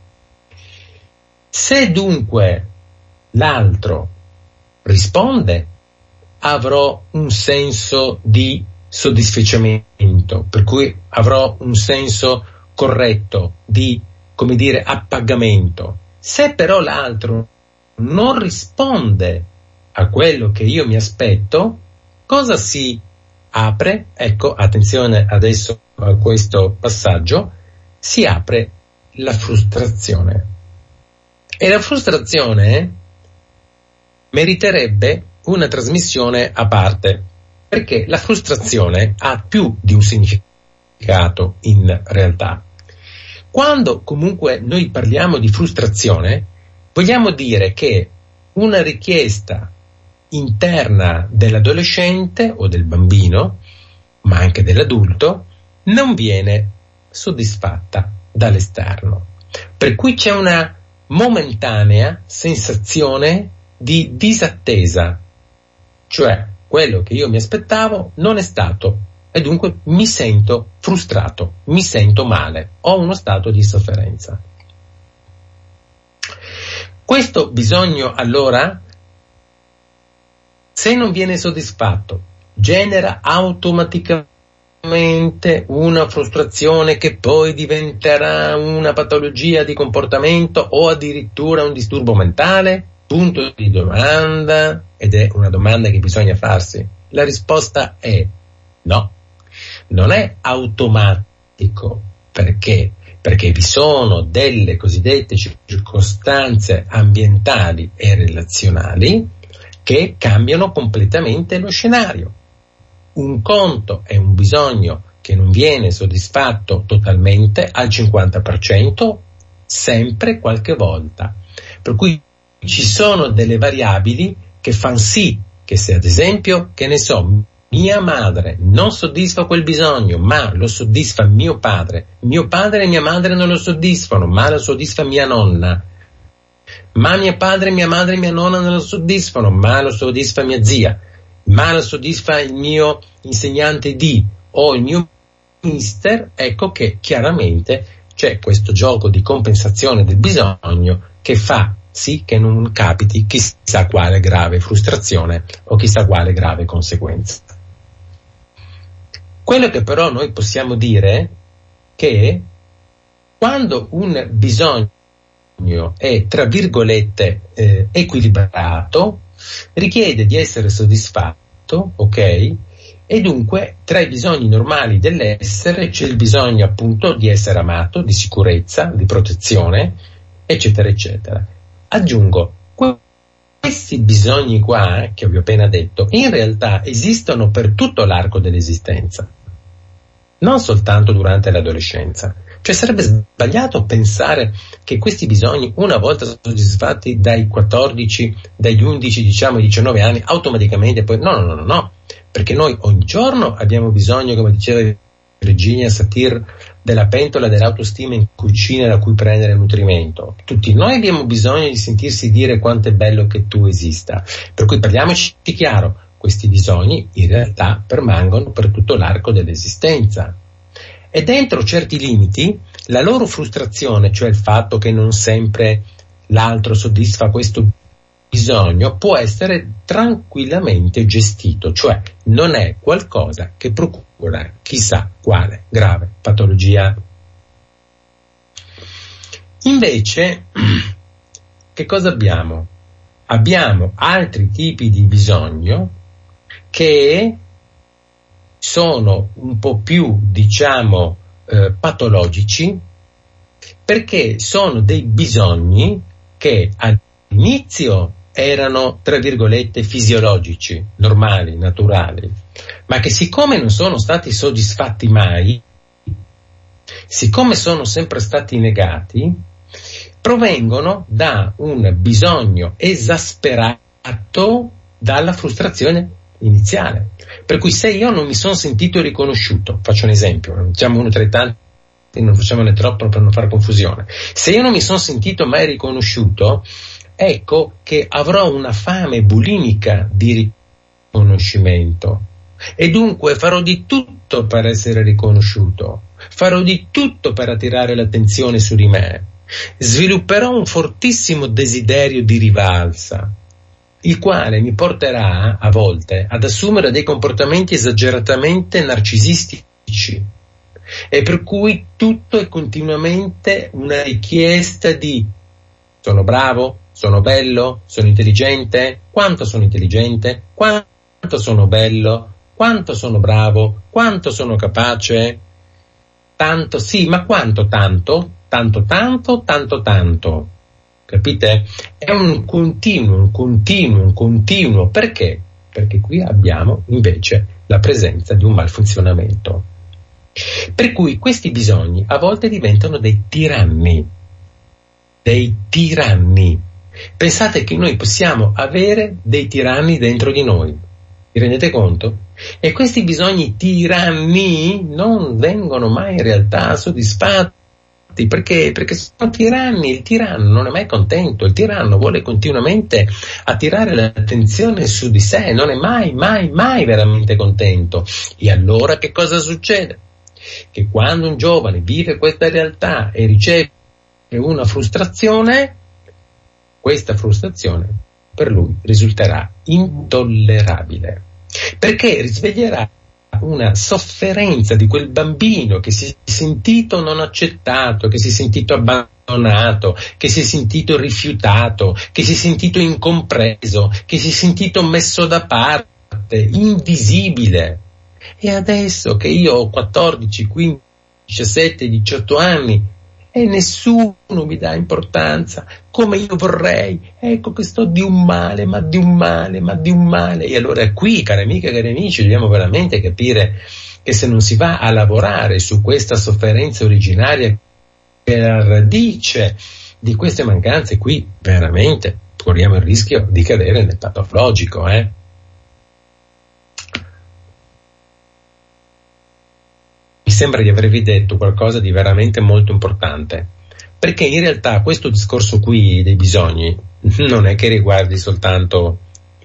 Se dunque l'altro risponde, avrò un senso di soddisfacimento, per cui avrò un senso corretto di, come dire, appagamento. Se però l'altro non risponde a quello che io mi aspetto, cosa si apre, ecco, attenzione adesso a questo passaggio, si apre la frustrazione. E la frustrazione meriterebbe una trasmissione a parte, perché la frustrazione ha più di un significato in realtà. Quando comunque noi parliamo di frustrazione, vogliamo dire che una richiesta interna dell'adolescente o del bambino, ma anche dell'adulto, non viene soddisfatta dall'esterno. Per cui c'è una momentanea sensazione di disattesa, cioè quello che io mi aspettavo non è stato e dunque mi sento frustrato, mi sento male, ho uno stato di sofferenza. Questo bisogno allora, se non viene soddisfatto, genera automaticamente una frustrazione che poi diventerà una patologia di comportamento o addirittura un disturbo mentale? Punto di domanda, ed è una domanda che bisogna farsi. La risposta è no, non è automatico. Perché? Perché vi sono delle cosiddette circostanze ambientali e relazionali che cambiano completamente lo scenario. Un conto è un bisogno che non viene soddisfatto totalmente al cinquanta per cento, sempre qualche volta. Per cui ci sono delle variabili che fanno sì che se ad esempio, che ne so, mia madre non soddisfa quel bisogno, ma lo soddisfa mio padre, mio padre e mia madre non lo soddisfano, ma lo soddisfa mia nonna, ma mio padre, mia madre e mia nonna non lo soddisfano, ma lo soddisfa mia zia, ma lo soddisfa il mio insegnante di o il mio mister, ecco che chiaramente c'è questo gioco di compensazione del bisogno che fa sì che non capiti chissà quale grave frustrazione o chissà quale grave conseguenza. Quello che però noi possiamo dire è che quando un bisogno è, tra virgolette, eh, equilibrato, richiede di essere soddisfatto, ok? E dunque tra i bisogni normali dell'essere c'è il bisogno appunto di essere amato, di sicurezza, di protezione, eccetera, eccetera. Aggiungo, questi bisogni qua, che vi ho appena detto, in realtà esistono per tutto l'arco dell'esistenza, non soltanto durante l'adolescenza. Cioè sarebbe sbagliato pensare che questi bisogni, una volta soddisfatti dai quattordici, dagli undici, diciamo ai diciannove anni, automaticamente poi, no, no, no, no, no, perché noi ogni giorno abbiamo bisogno, come diceva Virginia Satir, della pentola dell'autostima in cucina da cui prendere nutrimento. Tutti noi abbiamo bisogno di sentirsi dire quanto è bello che tu esista. Per cui parliamoci chiaro, questi bisogni in realtà permangono per tutto l'arco dell'esistenza. E dentro certi limiti, la loro frustrazione, cioè il fatto che non sempre l'altro soddisfa questo bisogno, può essere tranquillamente gestito, cioè non è qualcosa che procura chissà quale grave patologia. Invece, che cosa abbiamo? Abbiamo altri tipi di bisogno che sono un po' più, diciamo, eh, patologici, perché sono dei bisogni che all'inizio erano, tra virgolette, fisiologici, normali, naturali, ma che siccome non sono stati soddisfatti mai, siccome sono sempre stati negati, provengono da un bisogno esasperato dalla frustrazione iniziale. Per cui se io non mi sono sentito riconosciuto, faccio un esempio, diciamo uno tra i tanti, non facciamone troppo per non fare confusione, se io non mi sono sentito mai riconosciuto, ecco che avrò una fame bulimica di riconoscimento e dunque farò di tutto per essere riconosciuto, farò di tutto per attirare l'attenzione su di me, svilupperò un fortissimo desiderio di rivalsa, il quale mi porterà a volte ad assumere dei comportamenti esageratamente narcisistici, e per cui tutto è continuamente una richiesta di sono bravo, sono bello, sono intelligente, quanto sono intelligente, quanto sono bello, quanto sono bravo, quanto sono capace, tanto, sì, ma quanto tanto, tanto tanto, tanto tanto, capite? È un continuo, un continuo, un continuo, perché? Perché qui abbiamo invece la presenza di un malfunzionamento. Per cui questi bisogni a volte diventano dei tiranni, dei tiranni. Pensate che noi possiamo avere dei tiranni dentro di noi, vi rendete conto? E questi bisogni tiranni non vengono mai in realtà soddisfatti, perché? Perché sono tiranni, il tiranno non è mai contento, il tiranno vuole continuamente attirare l'attenzione su di sé, non è mai, mai, mai veramente contento. E allora che cosa succede? Che quando un giovane vive questa realtà e riceve una frustrazione, questa frustrazione per lui risulterà intollerabile, perché risveglierà una sofferenza di quel bambino che si è sentito non accettato, che si è sentito abbandonato, che si è sentito rifiutato, che si è sentito incompreso, che si è sentito messo da parte, invisibile. E adesso che io ho quattordici, quindici, diciassette, diciotto anni e nessuno mi dà importanza come io vorrei, ecco che sto di un male, ma di un male, ma di un male. E allora qui, care amiche e cari amici, dobbiamo veramente capire che se non si va a lavorare su questa sofferenza originaria che è la radice di queste mancanze, qui veramente corriamo il rischio di cadere nel patologico, eh? Mi sembra di avervi detto qualcosa di veramente molto importante, perché in realtà questo discorso qui dei bisogni non è che riguardi soltanto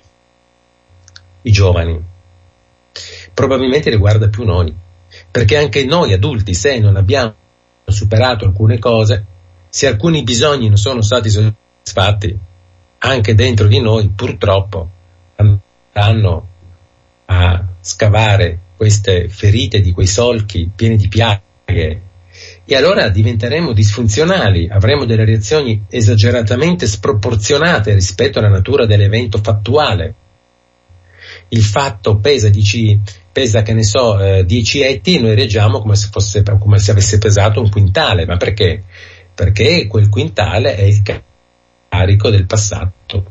i giovani, probabilmente riguarda più noi, perché anche noi adulti, se non abbiamo superato alcune cose, se alcuni bisogni non sono stati soddisfatti, anche dentro di noi purtroppo andranno a scavare queste ferite di quei solchi pieni di piaghe, e allora diventeremo disfunzionali, avremo delle reazioni esageratamente sproporzionate rispetto alla natura dell'evento fattuale. Il fatto pesa dieci, pesa che ne so, eh, dieci etti, e noi reagiamo come se fosse, come se avesse pesato un quintale. Ma perché? Perché quel quintale è il carico del passato.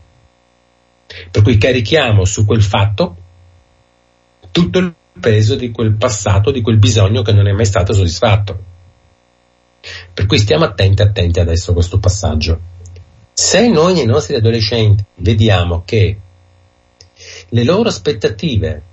Per cui carichiamo su quel fatto tutto il peso di quel passato, di quel bisogno che non è mai stato soddisfatto. Per cui stiamo attenti, attenti adesso a questo passaggio. Se noi nei nostri adolescenti vediamo che le loro aspettative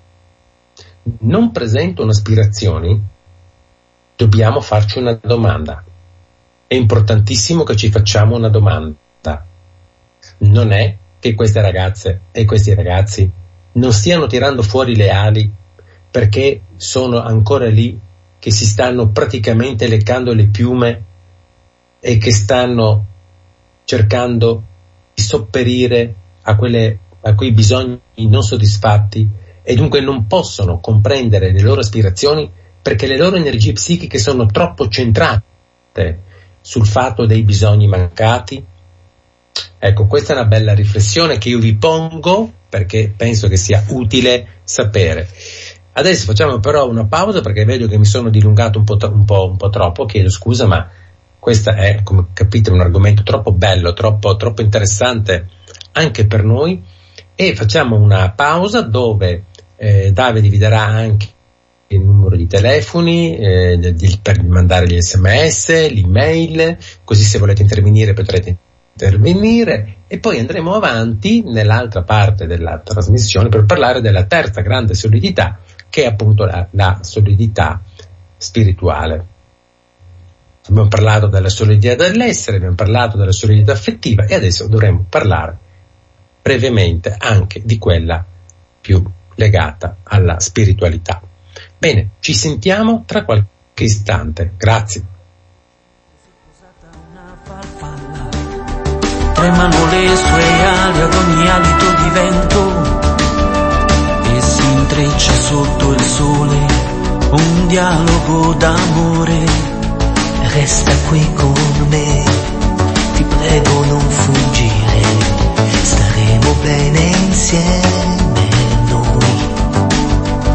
non presentano aspirazioni, dobbiamo farci una domanda. È importantissimo che ci facciamo una domanda. Non è che queste ragazze e questi ragazzi non stiano tirando fuori le ali perché sono ancora lì, che si stanno praticamente leccando le piume e che stanno cercando di sopperire a, quelle, a quei bisogni non soddisfatti, e dunque non possono comprendere le loro aspirazioni perché le loro energie psichiche sono troppo centrate sul fatto dei bisogni mancati. Ecco, questa è una bella riflessione che io vi pongo perché penso che sia utile sapere. Adesso facciamo però una pausa perché vedo che mi sono dilungato un po', un po', un po' troppo, chiedo scusa, ma questo è, come capite, un argomento troppo bello, troppo, troppo interessante anche per noi, e facciamo una pausa dove eh, Davide vi darà anche il numero di telefoni eh, di, per mandare gli sms, l'email, così se volete intervenire potrete intervenire, e poi andremo avanti nell'altra parte della trasmissione per parlare della terza grande solidità, che è appunto la, la solidità spirituale. Abbiamo parlato della solidità dell'essere, abbiamo parlato della solidità affettiva, e adesso dovremo parlare brevemente anche di quella più legata alla spiritualità. Bene, ci sentiamo tra qualche istante. Grazie. Tremano le sue ali ad ogni alito di vento e si intreccia sotto il sole un dialogo d'amore. Resta qui con me, ti prego non fuggire, staremo bene insieme noi.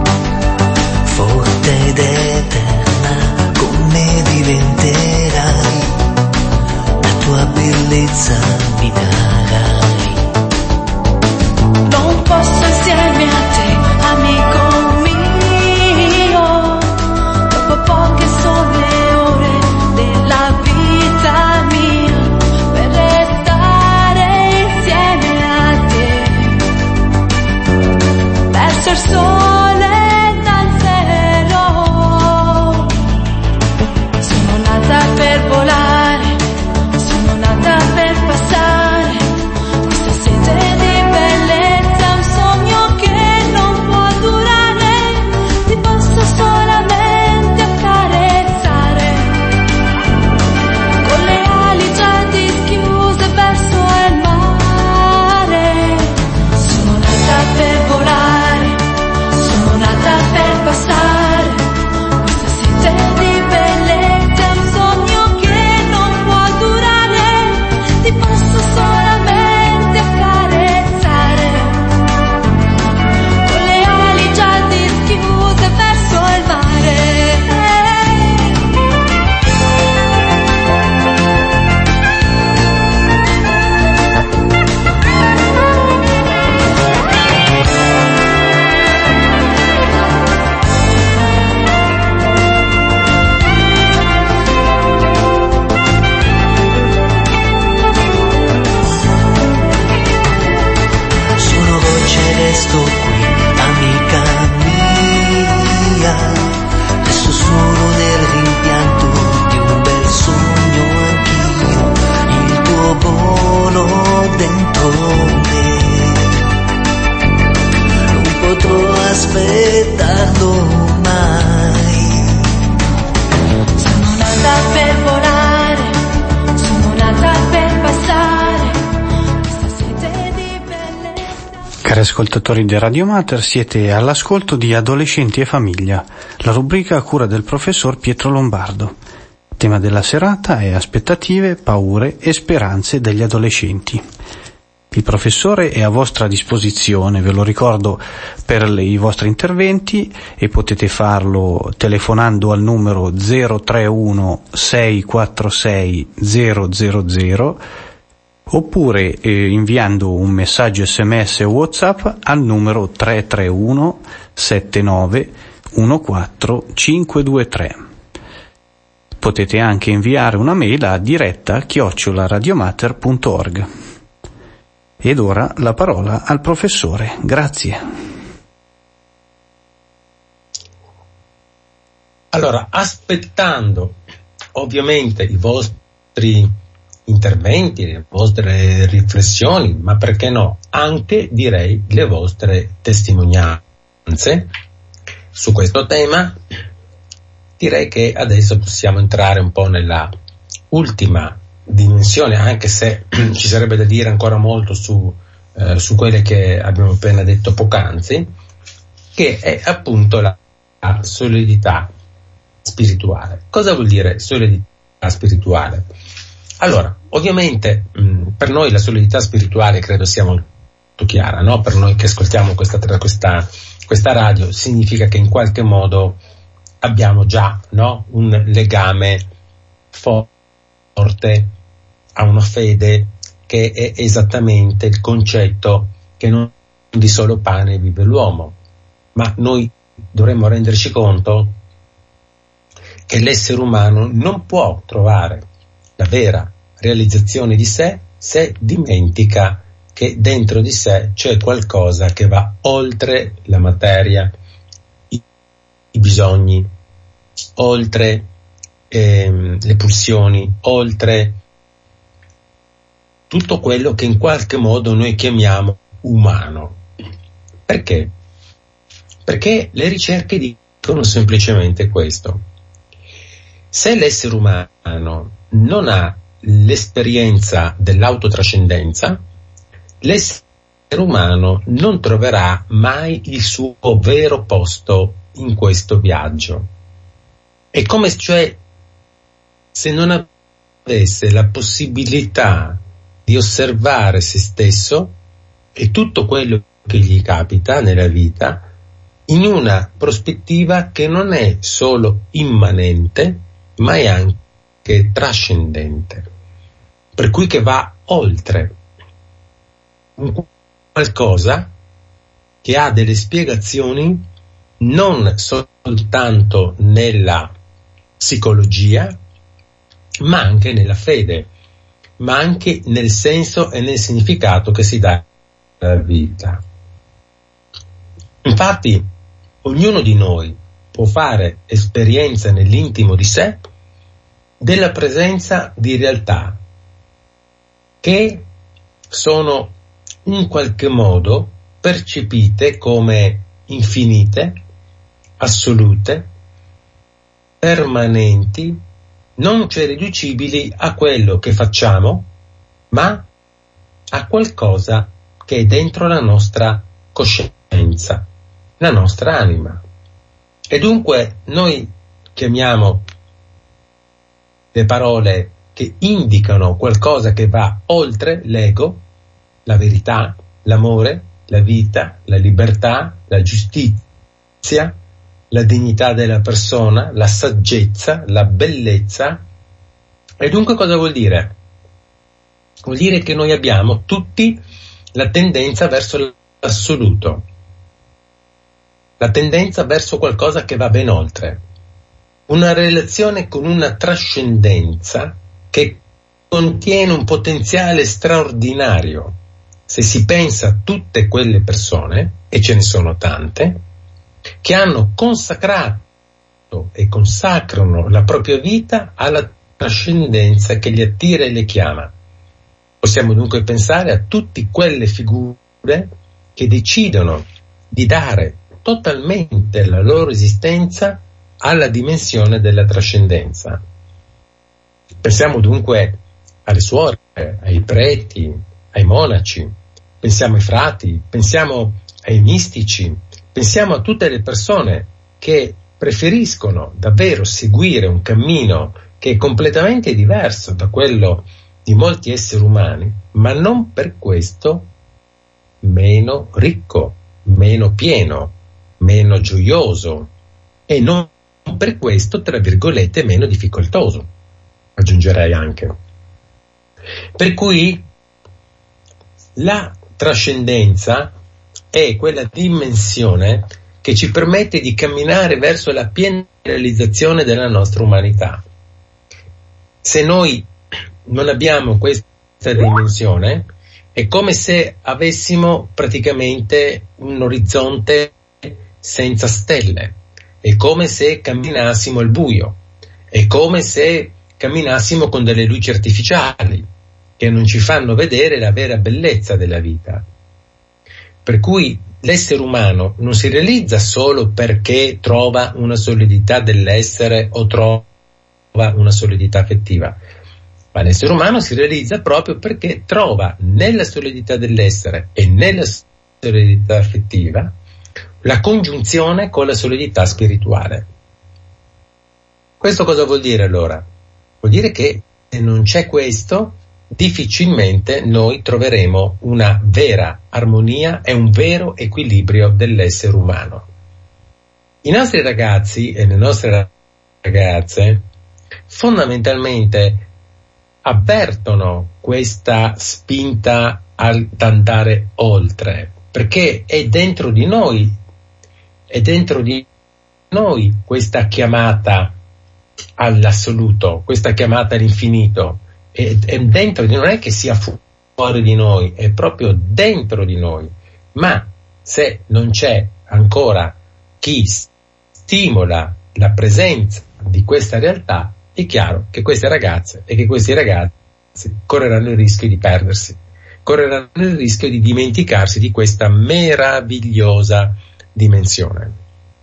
ascoltatori di Radio Mater, siete all'ascolto di Adolescenti e Famiglia, la rubrica a cura del professor Pietro Lombardo. Il tema della serata è aspettative, paure e speranze degli adolescenti. Il professore è a vostra disposizione, ve lo ricordo, per le, i vostri interventi, e potete farlo telefonando al numero zero tre uno sei quattro sei zero zero zero oppure eh, inviando un messaggio sms o WhatsApp al numero tre tre uno sette nove uno quattro cinque due tre. Potete anche inviare una mail a diretta chiocciola radiomater punto org. Ed ora la parola al professore. Grazie. Allora, aspettando ovviamente i vostri interventi, le vostre riflessioni, ma perché no, anche direi le vostre testimonianze su questo tema, direi che adesso possiamo entrare un po' nella ultima dimensione, anche se ci sarebbe da dire ancora molto su, eh, su quelle che abbiamo appena detto poc'anzi, che è appunto la, la solidità spirituale. Cosa vuol dire solidità spirituale? Allora, ovviamente mh, per noi la solidità spirituale credo sia molto chiara, no? Per noi che ascoltiamo questa, questa, questa radio, significa che in qualche modo abbiamo già, no? Un legame forte a una fede che è esattamente il concetto che non di solo pane vive l'uomo, ma noi dovremmo renderci conto che l'essere umano non può trovare la vera realizzazione di sé se dimentica che dentro di sé c'è qualcosa che va oltre la materia, i, i bisogni, oltre ehm, le pulsioni, oltre tutto quello che in qualche modo noi chiamiamo umano. Perché? Perché le ricerche dicono semplicemente questo. Se l'essere umano non ha l'esperienza dell'autotrascendenza, l'essere umano non troverà mai il suo vero posto in questo viaggio. È come cioè se non avesse la possibilità di osservare se stesso e tutto quello che gli capita nella vita in una prospettiva che non è solo immanente, ma è anche trascendente, per cui che va oltre un qualcosa che ha delle spiegazioni non soltanto nella psicologia, ma anche nella fede, ma anche nel senso e nel significato che si dà alla vita. Infatti, ognuno di noi può fare esperienza nell'intimo di sé della presenza di realtà che sono in qualche modo percepite come infinite, assolute, permanenti, non cioè riducibili a quello che facciamo, ma a qualcosa che è dentro la nostra coscienza, la nostra anima. E dunque noi chiamiamo le parole che indicano qualcosa che va oltre l'ego, la verità, l'amore, la vita, la libertà, la giustizia, la dignità della persona, la saggezza, la bellezza. E dunque cosa vuol dire? Vuol dire che noi abbiamo tutti la tendenza verso l'assoluto, la tendenza verso qualcosa che va ben oltre, una relazione con una trascendenza che contiene un potenziale straordinario. Se si pensa a tutte quelle persone, e ce ne sono tante, che hanno consacrato e consacrano la propria vita alla trascendenza che li attira e li chiama. Possiamo dunque pensare a tutte quelle figure che decidono di dare totalmente la loro esistenza alla dimensione della trascendenza. Pensiamo dunque alle suore, ai preti, ai monaci, pensiamo ai frati, pensiamo ai mistici, pensiamo a tutte le persone che preferiscono davvero seguire un cammino che è completamente diverso da quello di molti esseri umani, ma non per questo meno ricco, meno pieno, meno gioioso e non per questo, tra virgolette, meno difficoltoso, aggiungerei anche. Per cui la trascendenza è quella dimensione che ci permette di camminare verso la piena realizzazione della nostra umanità. Se noi non abbiamo questa dimensione, è come se avessimo praticamente un orizzonte senza stelle, è come se camminassimo al buio, è come se camminassimo con delle luci artificiali che non ci fanno vedere la vera bellezza della vita. Per cui l'essere umano non si realizza solo perché trova una solidità dell'essere o trova una solidità affettiva, ma l'essere umano si realizza proprio perché trova nella solidità dell'essere e nella solidità affettiva la congiunzione con la solidità spirituale. Questo cosa vuol dire allora? Vuol dire che se non c'è questo, difficilmente noi troveremo una vera armonia e un vero equilibrio dell'essere umano. I nostri ragazzi e le nostre ragazze fondamentalmente avvertono questa spinta ad andare oltre, perché è dentro di noi, è dentro di noi questa chiamata all'assoluto, questa chiamata all'infinito, è, è dentro di noi, non è che sia fuori di noi, è proprio dentro di noi, ma se non c'è ancora chi stimola la presenza di questa realtà, è chiaro che queste ragazze e che questi ragazzi correranno il rischio di perdersi, correranno il rischio di dimenticarsi di questa meravigliosa dimensione.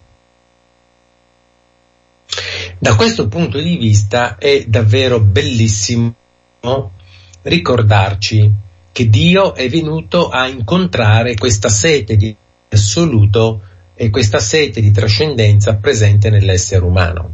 Da questo punto di vista è davvero bellissimo ricordarci che Dio è venuto a incontrare questa sete di assoluto e questa sete di trascendenza presente nell'essere umano.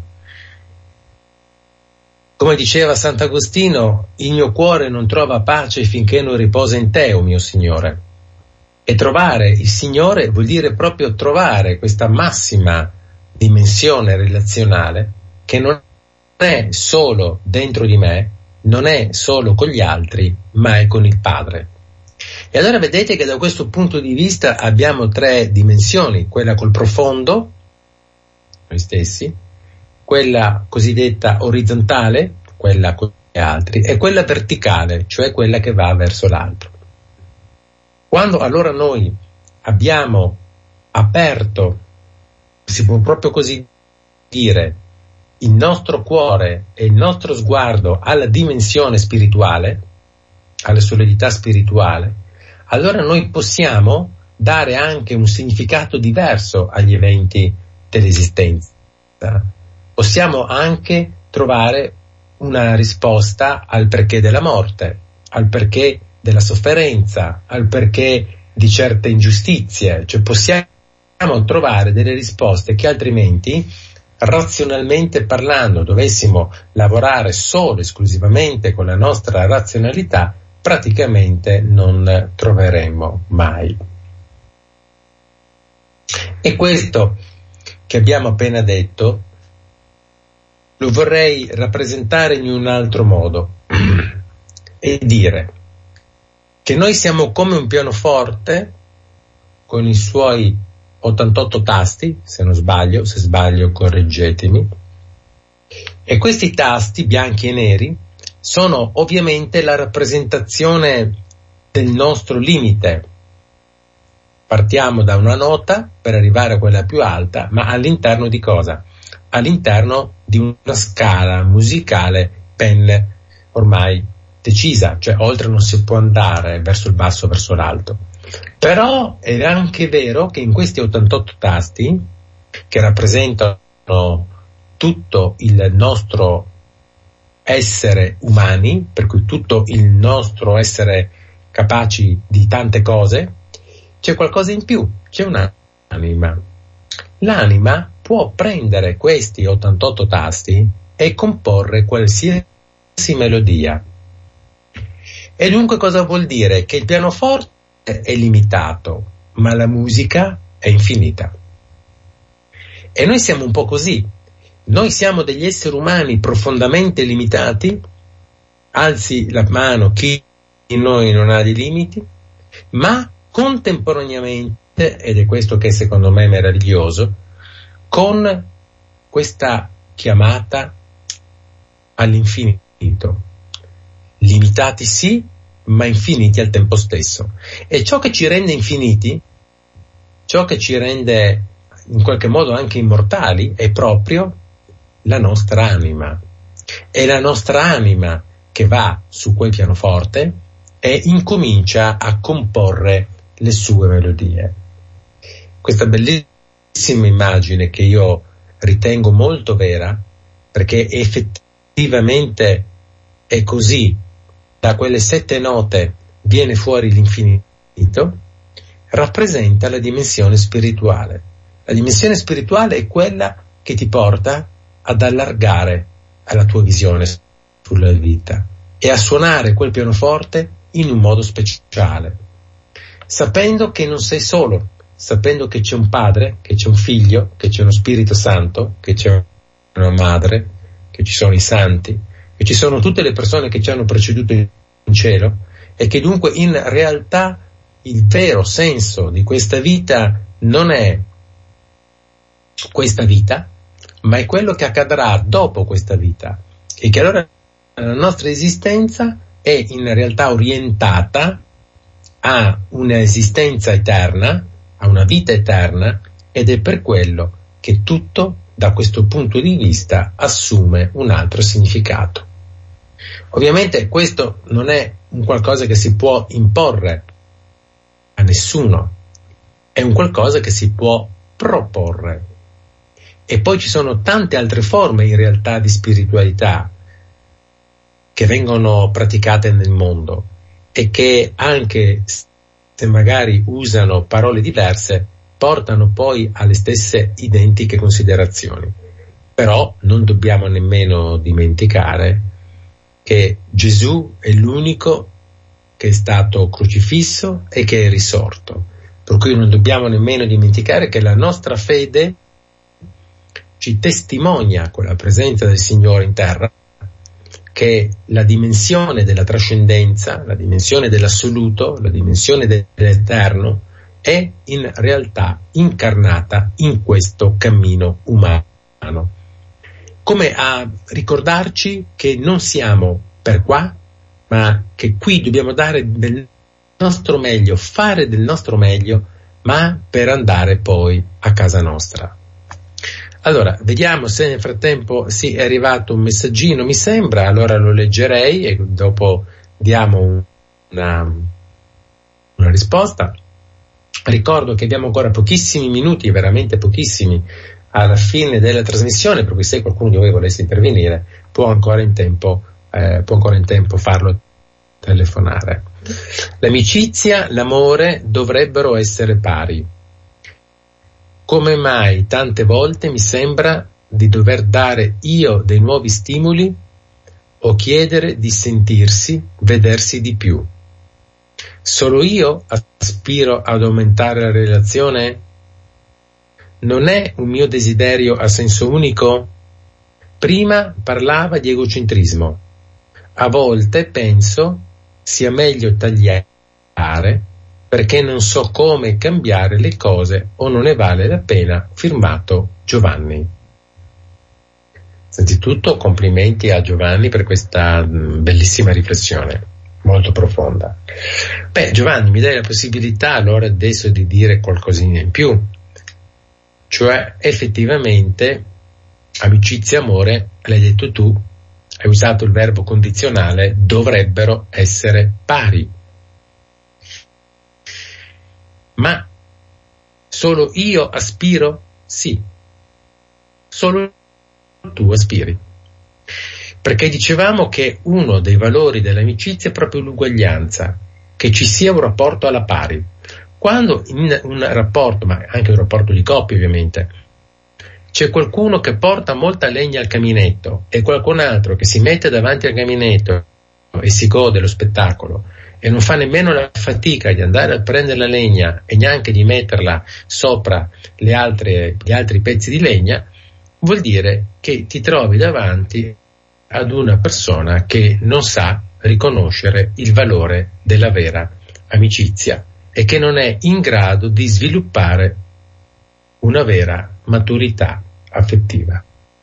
Come diceva Sant'Agostino, il mio cuore non trova pace finché non riposa in te, o mio Signore. E trovare il Signore vuol dire proprio trovare questa massima dimensione relazionale che non è solo dentro di me, non è solo con gli altri, ma è con il Padre. E allora vedete che da questo punto di vista abbiamo tre dimensioni: quella col profondo, noi stessi, quella cosiddetta orizzontale, quella con gli altri, e quella verticale, cioè quella che va verso l'altro. Quando allora noi abbiamo aperto, si può proprio così dire, il nostro cuore e il nostro sguardo alla dimensione spirituale, alla solidità spirituale, allora noi possiamo dare anche un significato diverso agli eventi dell'esistenza. Possiamo anche trovare una risposta al perché della morte, al perché della sofferenza, al perché di certe ingiustizie, cioè possiamo trovare delle risposte che altrimenti, razionalmente parlando, dovessimo lavorare solo esclusivamente con la nostra razionalità, praticamente non troveremo mai. E questo che abbiamo appena detto lo vorrei rappresentare in un altro modo e dire che noi siamo come un pianoforte con i suoi ottantotto tasti, se non sbaglio, se sbaglio correggetemi, e questi tasti bianchi e neri sono ovviamente la rappresentazione del nostro limite. Partiamo da una nota per arrivare a quella più alta, ma all'interno di cosa? All'interno di una scala musicale ben ormai decisa, cioè oltre non si può andare verso il basso, verso l'alto. Però è anche vero che in questi ottantotto tasti, che rappresentano tutto il nostro essere umani, per cui tutto il nostro essere capaci di tante cose, c'è qualcosa in più, c'è un'anima. L'anima può prendere questi ottantotto tasti e comporre qualsiasi melodia. E dunque cosa vuol dire? Che il pianoforte è limitato, ma la musica è infinita. E noi siamo un po' così. Noi siamo degli esseri umani profondamente limitati. Alzi la mano chi in noi non ha dei limiti, ma contemporaneamente, ed è questo che secondo me è meraviglioso, con questa chiamata all'infinito. Limitati sì, ma infiniti al tempo stesso. E ciò che ci rende infiniti, ciò che ci rende in qualche modo anche immortali, è proprio la nostra anima. È la nostra anima che va su quel pianoforte e incomincia a comporre le sue melodie. Questa bellissima immagine che io ritengo molto vera, perché effettivamente è così, da quelle sette note viene fuori l'infinito, rappresenta la dimensione spirituale. La dimensione spirituale è quella che ti porta ad allargare la tua visione sulla vita e a suonare quel pianoforte in un modo speciale, sapendo che non sei solo, sapendo che c'è un padre, che c'è un figlio, che c'è uno Spirito Santo, che c'è una madre, che ci sono i santi, che ci sono tutte le persone che ci hanno preceduto in cielo, e che dunque in realtà il vero senso di questa vita non è questa vita, ma è quello che accadrà dopo questa vita, e che allora la nostra esistenza è in realtà orientata a un'esistenza eterna, a una vita eterna, ed è per quello che tutto da questo punto di vista assume un altro significato. Ovviamente questo non è un qualcosa che si può imporre a nessuno, è un qualcosa che si può proporre. E poi ci sono tante altre forme in realtà di spiritualità che vengono praticate nel mondo e che, anche se magari usano parole diverse, portano poi alle stesse identiche considerazioni. Però non dobbiamo nemmeno dimenticare che Gesù è l'unico che è stato crocifisso e che è risorto. Per cui non dobbiamo nemmeno dimenticare che la nostra fede ci testimonia con la presenza del Signore in terra che la dimensione della trascendenza, la dimensione dell'assoluto, la dimensione dell'eterno è in realtà incarnata in questo cammino umano. Come a ricordarci che non siamo per qua, ma che qui dobbiamo dare del nostro meglio, fare del nostro meglio, ma per andare poi a casa nostra. Allora, vediamo se nel frattempo sì, è arrivato un messaggino, mi sembra, allora lo leggerei e dopo diamo una, una risposta. Ricordo che abbiamo ancora pochissimi minuti, veramente pochissimi, alla fine della trasmissione, per cui se qualcuno di voi volesse intervenire può ancora in tempo, eh, può ancora in tempo farlo telefonare. L'amicizia, l'amore dovrebbero essere pari. Come mai tante volte mi sembra di dover dare io dei nuovi stimoli o chiedere di sentirsi, vedersi di più? Solo io aspiro ad aumentare la relazione? Non è un mio desiderio a senso unico? Prima parlava di egocentrismo. A volte penso sia meglio tagliare perché non so come cambiare le cose o non ne vale la pena. Firmato Giovanni. Innanzitutto complimenti a Giovanni per questa bellissima riflessione, molto profonda. Beh, Giovanni, mi dai la possibilità allora adesso di dire qualcosina in più, cioè effettivamente amicizia e amore, l'hai detto tu, hai usato il verbo condizionale, dovrebbero essere pari. Ma solo io aspiro? Sì, solo tu aspiri. Perché dicevamo che uno dei valori dell'amicizia è proprio l'uguaglianza. che ci sia un rapporto alla pari. Quando in un rapporto, ma anche un rapporto di coppia ovviamente, c'è qualcuno che porta molta legna al caminetto e qualcun altro che si mette davanti al caminetto e si gode lo spettacolo e non fa nemmeno la fatica di andare a prendere la legna e neanche di metterla sopra le altre, gli altri pezzi di legna, vuol dire che ti trovi davanti ad una persona che non sa riconoscere il valore della vera amicizia e che non è in grado di sviluppare una vera maturità affettiva.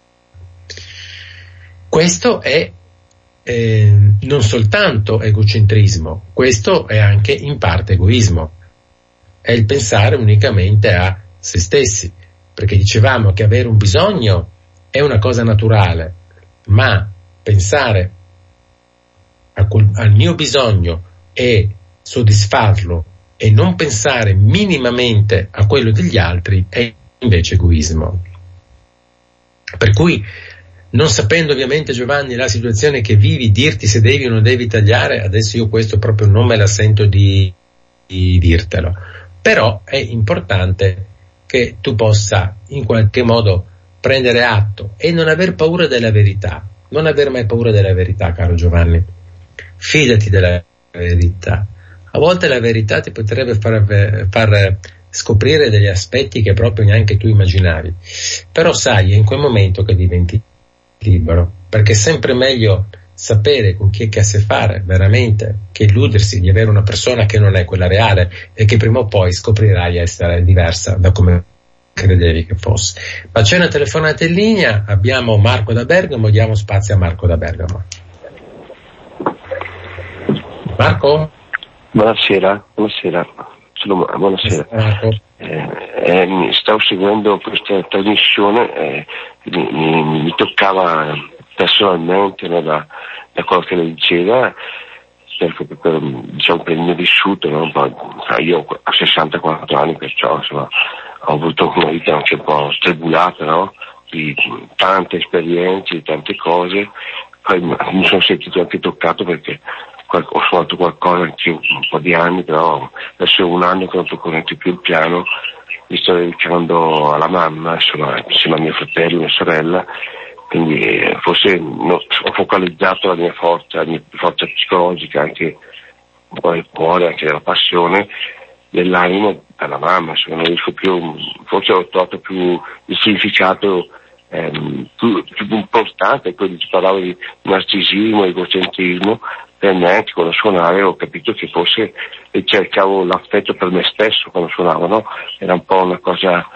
Questo è eh, non soltanto egocentrismo, questo è anche in parte egoismo, è il pensare unicamente a se stessi, perché dicevamo che avere un bisogno è una cosa naturale, ma pensare a quel, al mio bisogno e soddisfarlo e non pensare minimamente a quello degli altri è invece egoismo. Per cui, non sapendo ovviamente, Giovanni, la situazione che vivi, dirti se devi o non devi tagliare, adesso io questo proprio non me la sento di, di dirtelo, però è importante che tu possa in qualche modo prendere atto e non aver paura della verità, non aver mai paura della verità, caro Giovanni, fidati della verità. A volte la verità ti potrebbe far, far scoprire degli aspetti che proprio neanche tu immaginavi, però sai, è in quel momento che diventi libero, perché è sempre meglio sapere con chi è che ha a che fare veramente che illudersi di avere una persona che non è quella reale e che prima o poi scoprirai essere diversa da come credevi che fosse. Ma c'è una telefonata in linea, abbiamo Marco da Bergamo, diamo spazio a Marco da Bergamo. Marco? Buonasera, buonasera, sono, buonasera. Eh, eh, stavo seguendo questa trasmissione, eh, mi, mi, mi toccava personalmente, no, da, da quello che lei diceva, perché per, diciamo, per il mio vissuto, no, io ho sessantaquattro anni, perciò insomma, ho avuto una vita anche un po' tribulata, no, di tante esperienze, di tante cose, poi mi sono sentito anche toccato perché ho suonato qualcosa anche un po' di anni, però adesso è un anno che non tocco neanche più il piano, mi sto dedicando alla mamma, insomma, insieme a mio fratello e mia sorella, quindi forse no, ho focalizzato la mia forza, la mia forza psicologica, anche un po' del cuore, anche della passione, dell'animo alla mamma, insomma, non riesco più, forse ho trovato più il significato ehm, più, più importante, quello che parlavo di narcisismo, egocentrismo. Per me anche quando suonare ho capito che forse cercavo l'affetto per me stesso quando suonavo, no? Era un po' una cosa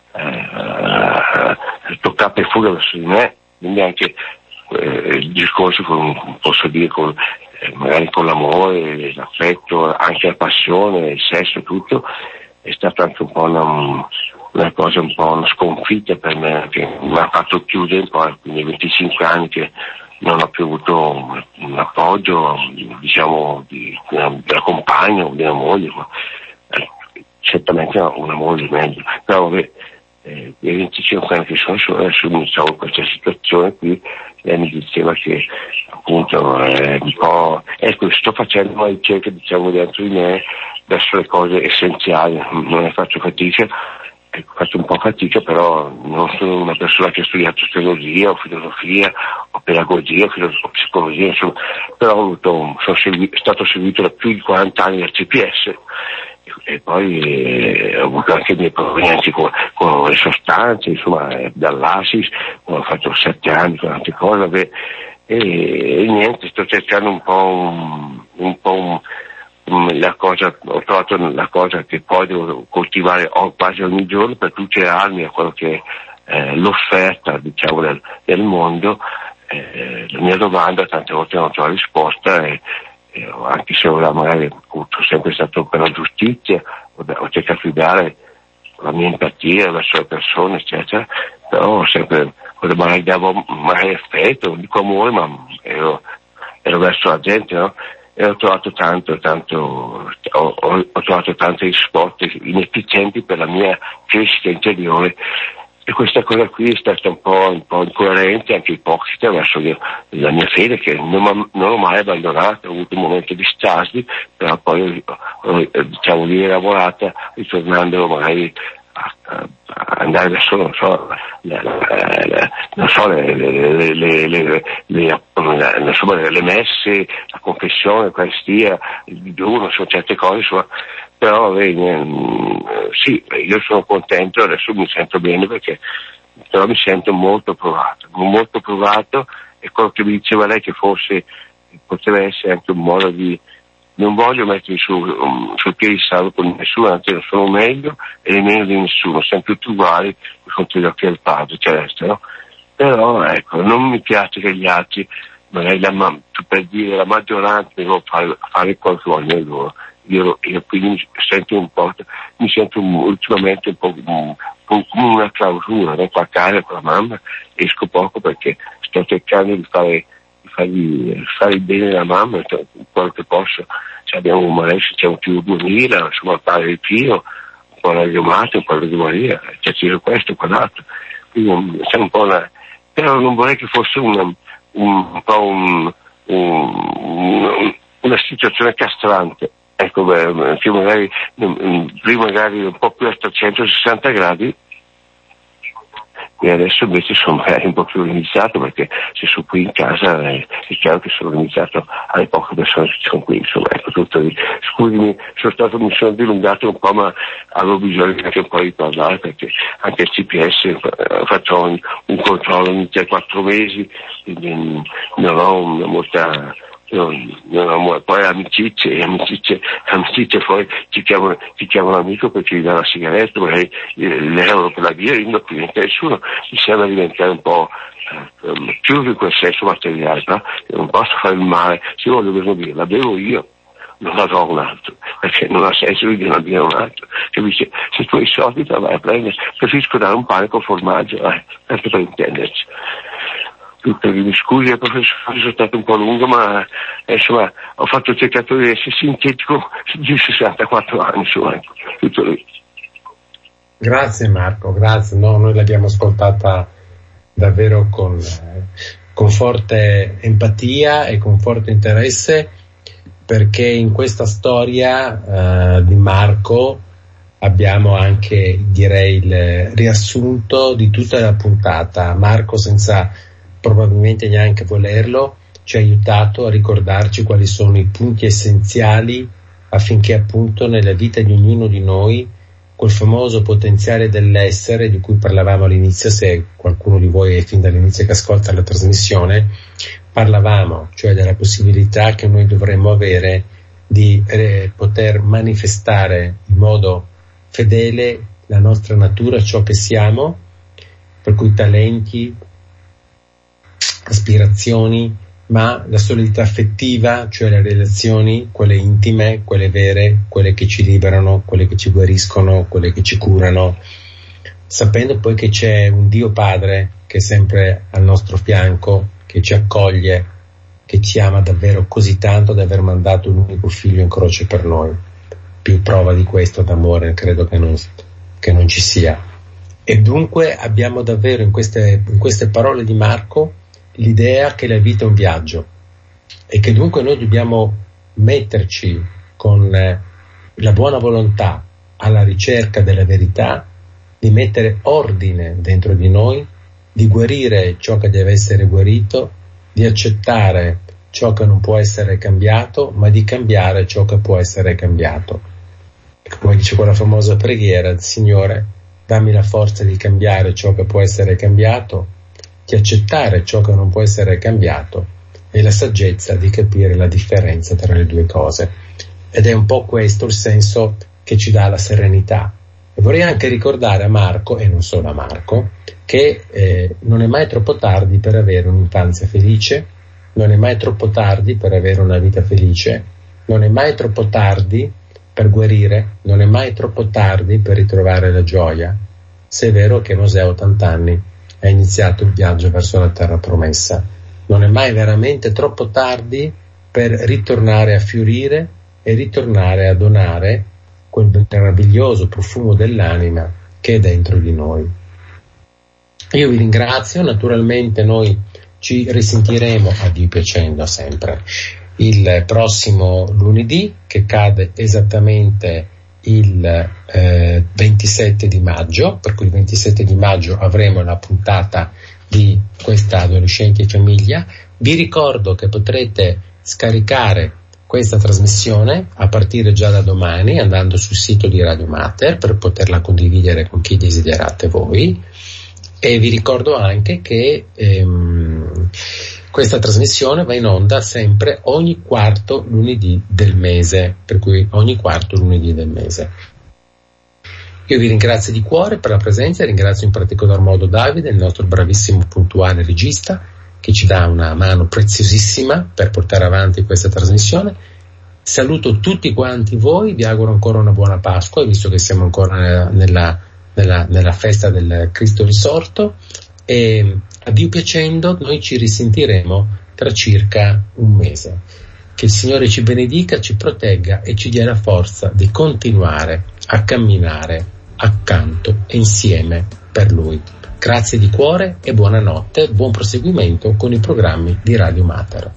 eh, toccata e fuga verso di me, quindi anche eh, il discorso con, posso dire con, eh, magari con l'amore, l'affetto, anche la passione, il sesso, tutto è stato anche un po' una, una cosa, un po' una sconfitta per me, che mi ha fatto chiudere un po', quindi venticinque anni che non ho più avuto un, un appoggio, diciamo, di, della compagna o della moglie, ma eh, certamente una moglie meglio. Però vabbè, eh, i venticinque anni che sono solo, adesso mi trovo in questa situazione qui, lei mi diceva che appunto eh, un po', ecco, sto facendo una ricerca, diciamo, dentro di me verso le cose essenziali, non ne faccio fatica. Faccio un po' fatica, però non sono una persona che ha studiato teologia o filosofia o pedagogia o, filos- o psicologia, insomma, però ho avuto, sono segui- stato seguito da più di quaranta anni dal C P S e, e poi eh, ho avuto anche i miei problemi anche con, con le sostanze, insomma, eh, dall'A S I S, ho fatto sette anni con tante cose, beh, e, e niente, sto cercando un po' un, un po' un la cosa, ho trovato la cosa che poi devo coltivare quasi ogni giorno per tutelarmi a quello che è eh, l'offerta, diciamo, del, del mondo. Eh, la mia domanda tante volte non ho risposta e, e anche se ora magari sono sempre stato per la giustizia, ho, ho cercato di dare la mia empatia verso le persone, eccetera, però ho sempre, magari davo mai affetto, non dico amore, ma ero, ero verso la gente, no? E ho trovato tanto, tanto, ho, ho, ho trovato tante risposte inefficienti per la mia crescita interiore e questa cosa qui è stata un po', un po' incoerente, anche ipocrita verso la mia fede, che non, non ho mai abbandonato. Ho avuto un momento di stasi, però poi diciamo lì è lavorata, ritornando magari a, a, a andare verso, non so, la, la, la, non so le, le, le, le, le, insomma, le messe, la confessione, l'Eucaristia, il digiuno, sono certe cose, insomma. Però bene, sì, io sono contento, adesso mi sento bene, perché però mi sento molto provato, molto provato, e quello che mi diceva lei, che forse poteva essere anche un modo di, non voglio mettermi su, um, sul piede salvo con nessuno, anzi non sono meglio e meno di nessuno, siamo tutti uguali di fronte agli occhi del Padre Celeste, no? Però ecco, non mi piace che gli altri, magari la, per dire la maggioranza, devono fare, fare quello che vogliono loro. Io, io quindi mi sento un po', mi sento ultimamente un po' come una clausura, no? Qua a casa con la mamma esco poco, perché sto cercando di fare, di fargli, fare il bene alla mamma, quello che posso. Cioè abbiamo adesso c'è un più duemila, insomma, il padre del figlio, un po' la riomata, un po' la di Maria, c'è c'è questo, quell'altro. Quindi c'è un po' una, però non vorrei che fosse una, un, un po' un, un, una situazione castrante. Ecco, beh, che magari, prima magari un po' più a trecentosessanta gradi, e adesso invece sono magari un po' più organizzato, perché se sono qui in casa è, è chiaro che sono organizzato alle poche persone che sono qui, insomma, ecco, tutto lì. Scusami, sono stato, mi sono dilungato un po', ma avevo bisogno anche un po' di parlare, perché anche il C P S faccio un, un controllo ogni tre quattro mesi, quindi non ho una molta... Non, non, poi amicizie, amicizie, amicizie, poi ti chiamo, ti chiamo un amico perché gli dà la sigaretta, magari l'euro per la birra, io non diventa nessuno, mi sembra diventare un po' eh, più di quel senso materiale, no? Non posso fare il male, se voglio bere una birra, la bevo io, non la do un altro, perché non ha senso di non dire un altro, capisci? Se tu hai soldi te la vai a prendere, preferisco dare un pane con formaggio, eh, anche per intenderci. Mi scusi, professore, sono stato un po' lungo, ma eh, insomma ho fatto cercato di essere sintetico di sessantaquattro anni, insomma, tutto lì. Grazie Marco, grazie. No, noi l'abbiamo ascoltata davvero con, con forte empatia e con forte interesse, perché in questa storia uh, di Marco abbiamo anche, direi, il riassunto di tutta la puntata. Marco, senza probabilmente neanche volerlo, ci ha aiutato a ricordarci quali sono i punti essenziali affinché appunto nella vita di ognuno di noi quel famoso potenziale dell'essere di cui parlavamo all'inizio, se qualcuno di voi è fin dall'inizio che ascolta la trasmissione, parlavamo, cioè della possibilità che noi dovremmo avere di eh, poter manifestare in modo fedele la nostra natura, ciò che siamo, per cui talenti, aspirazioni, ma la solidità affettiva, cioè le relazioni, quelle intime, quelle vere, quelle che ci liberano, quelle che ci guariscono, quelle che ci curano, sapendo poi che c'è un Dio Padre che è sempre al nostro fianco, che ci accoglie, che ci ama davvero così tanto da aver mandato un unico figlio in croce per noi. Più prova di questo d'amore credo che non, che non ci sia. E dunque abbiamo davvero in queste, in queste parole di Marco l'idea che la vita è un viaggio e che dunque noi dobbiamo metterci con eh, la buona volontà alla ricerca della verità, di mettere ordine dentro di noi, di guarire ciò che deve essere guarito, di accettare ciò che non può essere cambiato, ma di cambiare ciò che può essere cambiato. Come dice quella famosa preghiera, Signore, dammi la forza di cambiare ciò che può essere cambiato, di accettare ciò che non può essere cambiato e la saggezza di capire la differenza tra le due cose. Ed è un po' questo il senso che ci dà la serenità. E vorrei anche ricordare a Marco, e non solo a Marco, che eh, non è mai troppo tardi per avere un'infanzia felice, non è mai troppo tardi per avere una vita felice, non è mai troppo tardi per guarire, non è mai troppo tardi per ritrovare la gioia, se è vero che Mosè a ottanta anni ha iniziato il viaggio verso la terra promessa. Non è mai veramente troppo tardi per ritornare a fiorire e ritornare a donare quel meraviglioso profumo dell'anima che è dentro di noi. Io vi ringrazio, naturalmente noi ci risentiremo, a Dio piacendo sempre, il prossimo lunedì, che cade esattamente il eh, ventisette di maggio, per cui il ventisette di maggio avremo la puntata di questa Adolescenti e Famiglia. Vi ricordo che potrete scaricare questa trasmissione a partire già da domani andando sul sito di Radio Mater per poterla condividere con chi desiderate voi, e vi ricordo anche che ehm, questa trasmissione va in onda sempre ogni quarto lunedì del mese, per cui ogni quarto lunedì del mese. Io vi ringrazio di cuore per la presenza, ringrazio in particolar modo Davide, il nostro bravissimo puntuale regista, che ci dà una mano preziosissima per portare avanti questa trasmissione. Saluto tutti quanti voi, vi auguro ancora una buona Pasqua, visto che siamo ancora nella, nella, nella, nella festa del Cristo risorto, e a Dio piacendo noi ci risentiremo tra circa un mese. Che il Signore ci benedica, ci protegga e ci dia la forza di continuare a camminare accanto e insieme per Lui. Grazie di cuore e buonanotte, buon proseguimento con i programmi di Radio Mater.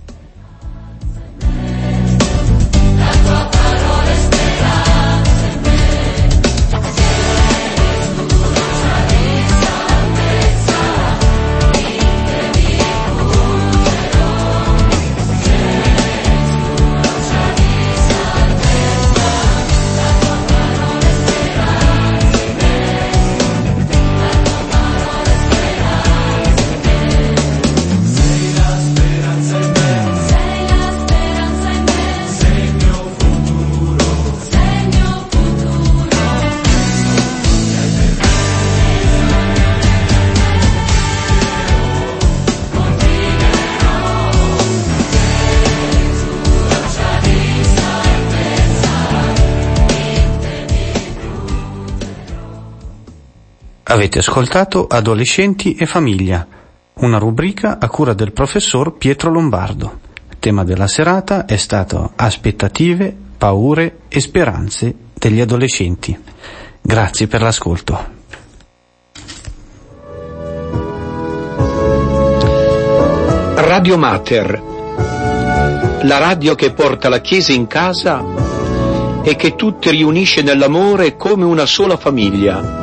Avete ascoltato Adolescenti e Famiglia, una rubrica a cura del professor Pietro Lombardo. Il tema della serata è stato aspettative, paure e speranze degli adolescenti. Grazie per l'ascolto. Radio Mater, la radio che porta la Chiesa in casa e che tutti riunisce nell'amore come una sola famiglia.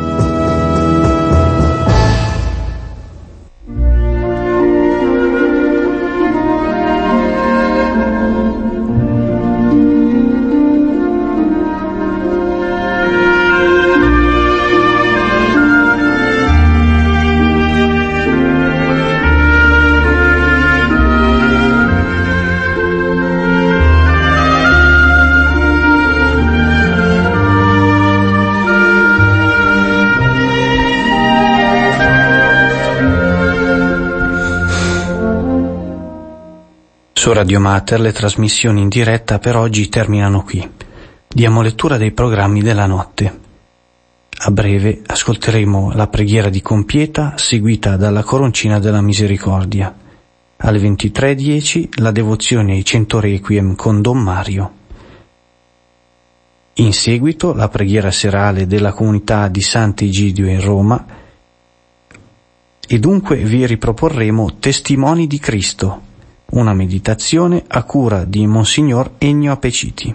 Su Radio Mater le trasmissioni in diretta per oggi terminano qui. Diamo lettura dei programmi della notte. A breve ascolteremo la preghiera di compieta seguita dalla Coroncina della Misericordia. Alle ventitré e dieci la devozione ai cento requiem con Don Mario. In seguito la preghiera serale della comunità di Sant'Egidio in Roma, e dunque vi riproporremo Testimoni di Cristo, una meditazione a cura di Monsignor Ennio Apeciti.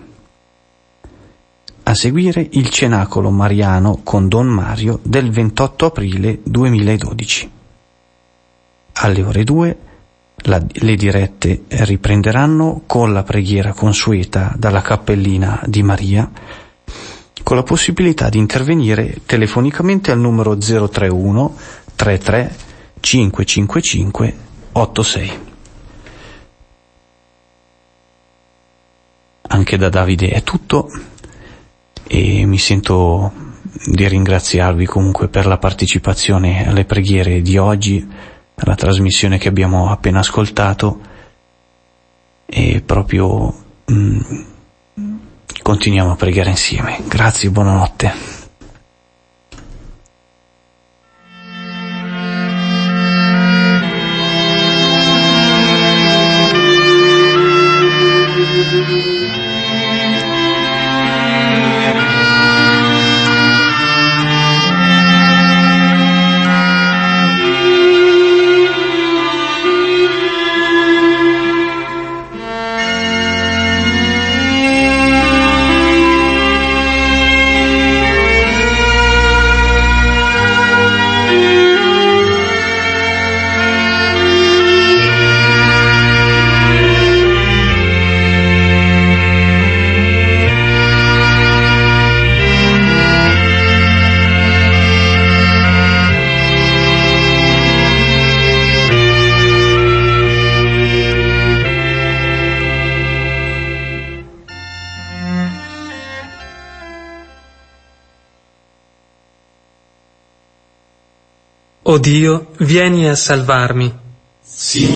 A seguire il Cenacolo Mariano con Don Mario del ventotto aprile duemiladodici. Alle ore due la, le dirette riprenderanno con la preghiera consueta dalla Cappellina di Maria, con la possibilità di intervenire telefonicamente al numero zero tre uno tre tre cinque cinque cinque otto sei. Anche da Davide è tutto e mi sento di ringraziarvi comunque per la partecipazione alle preghiere di oggi, alla trasmissione che abbiamo appena ascoltato, e proprio mh, continuiamo a pregare insieme. Grazie e buonanotte. O Dio, vieni a salvarmi.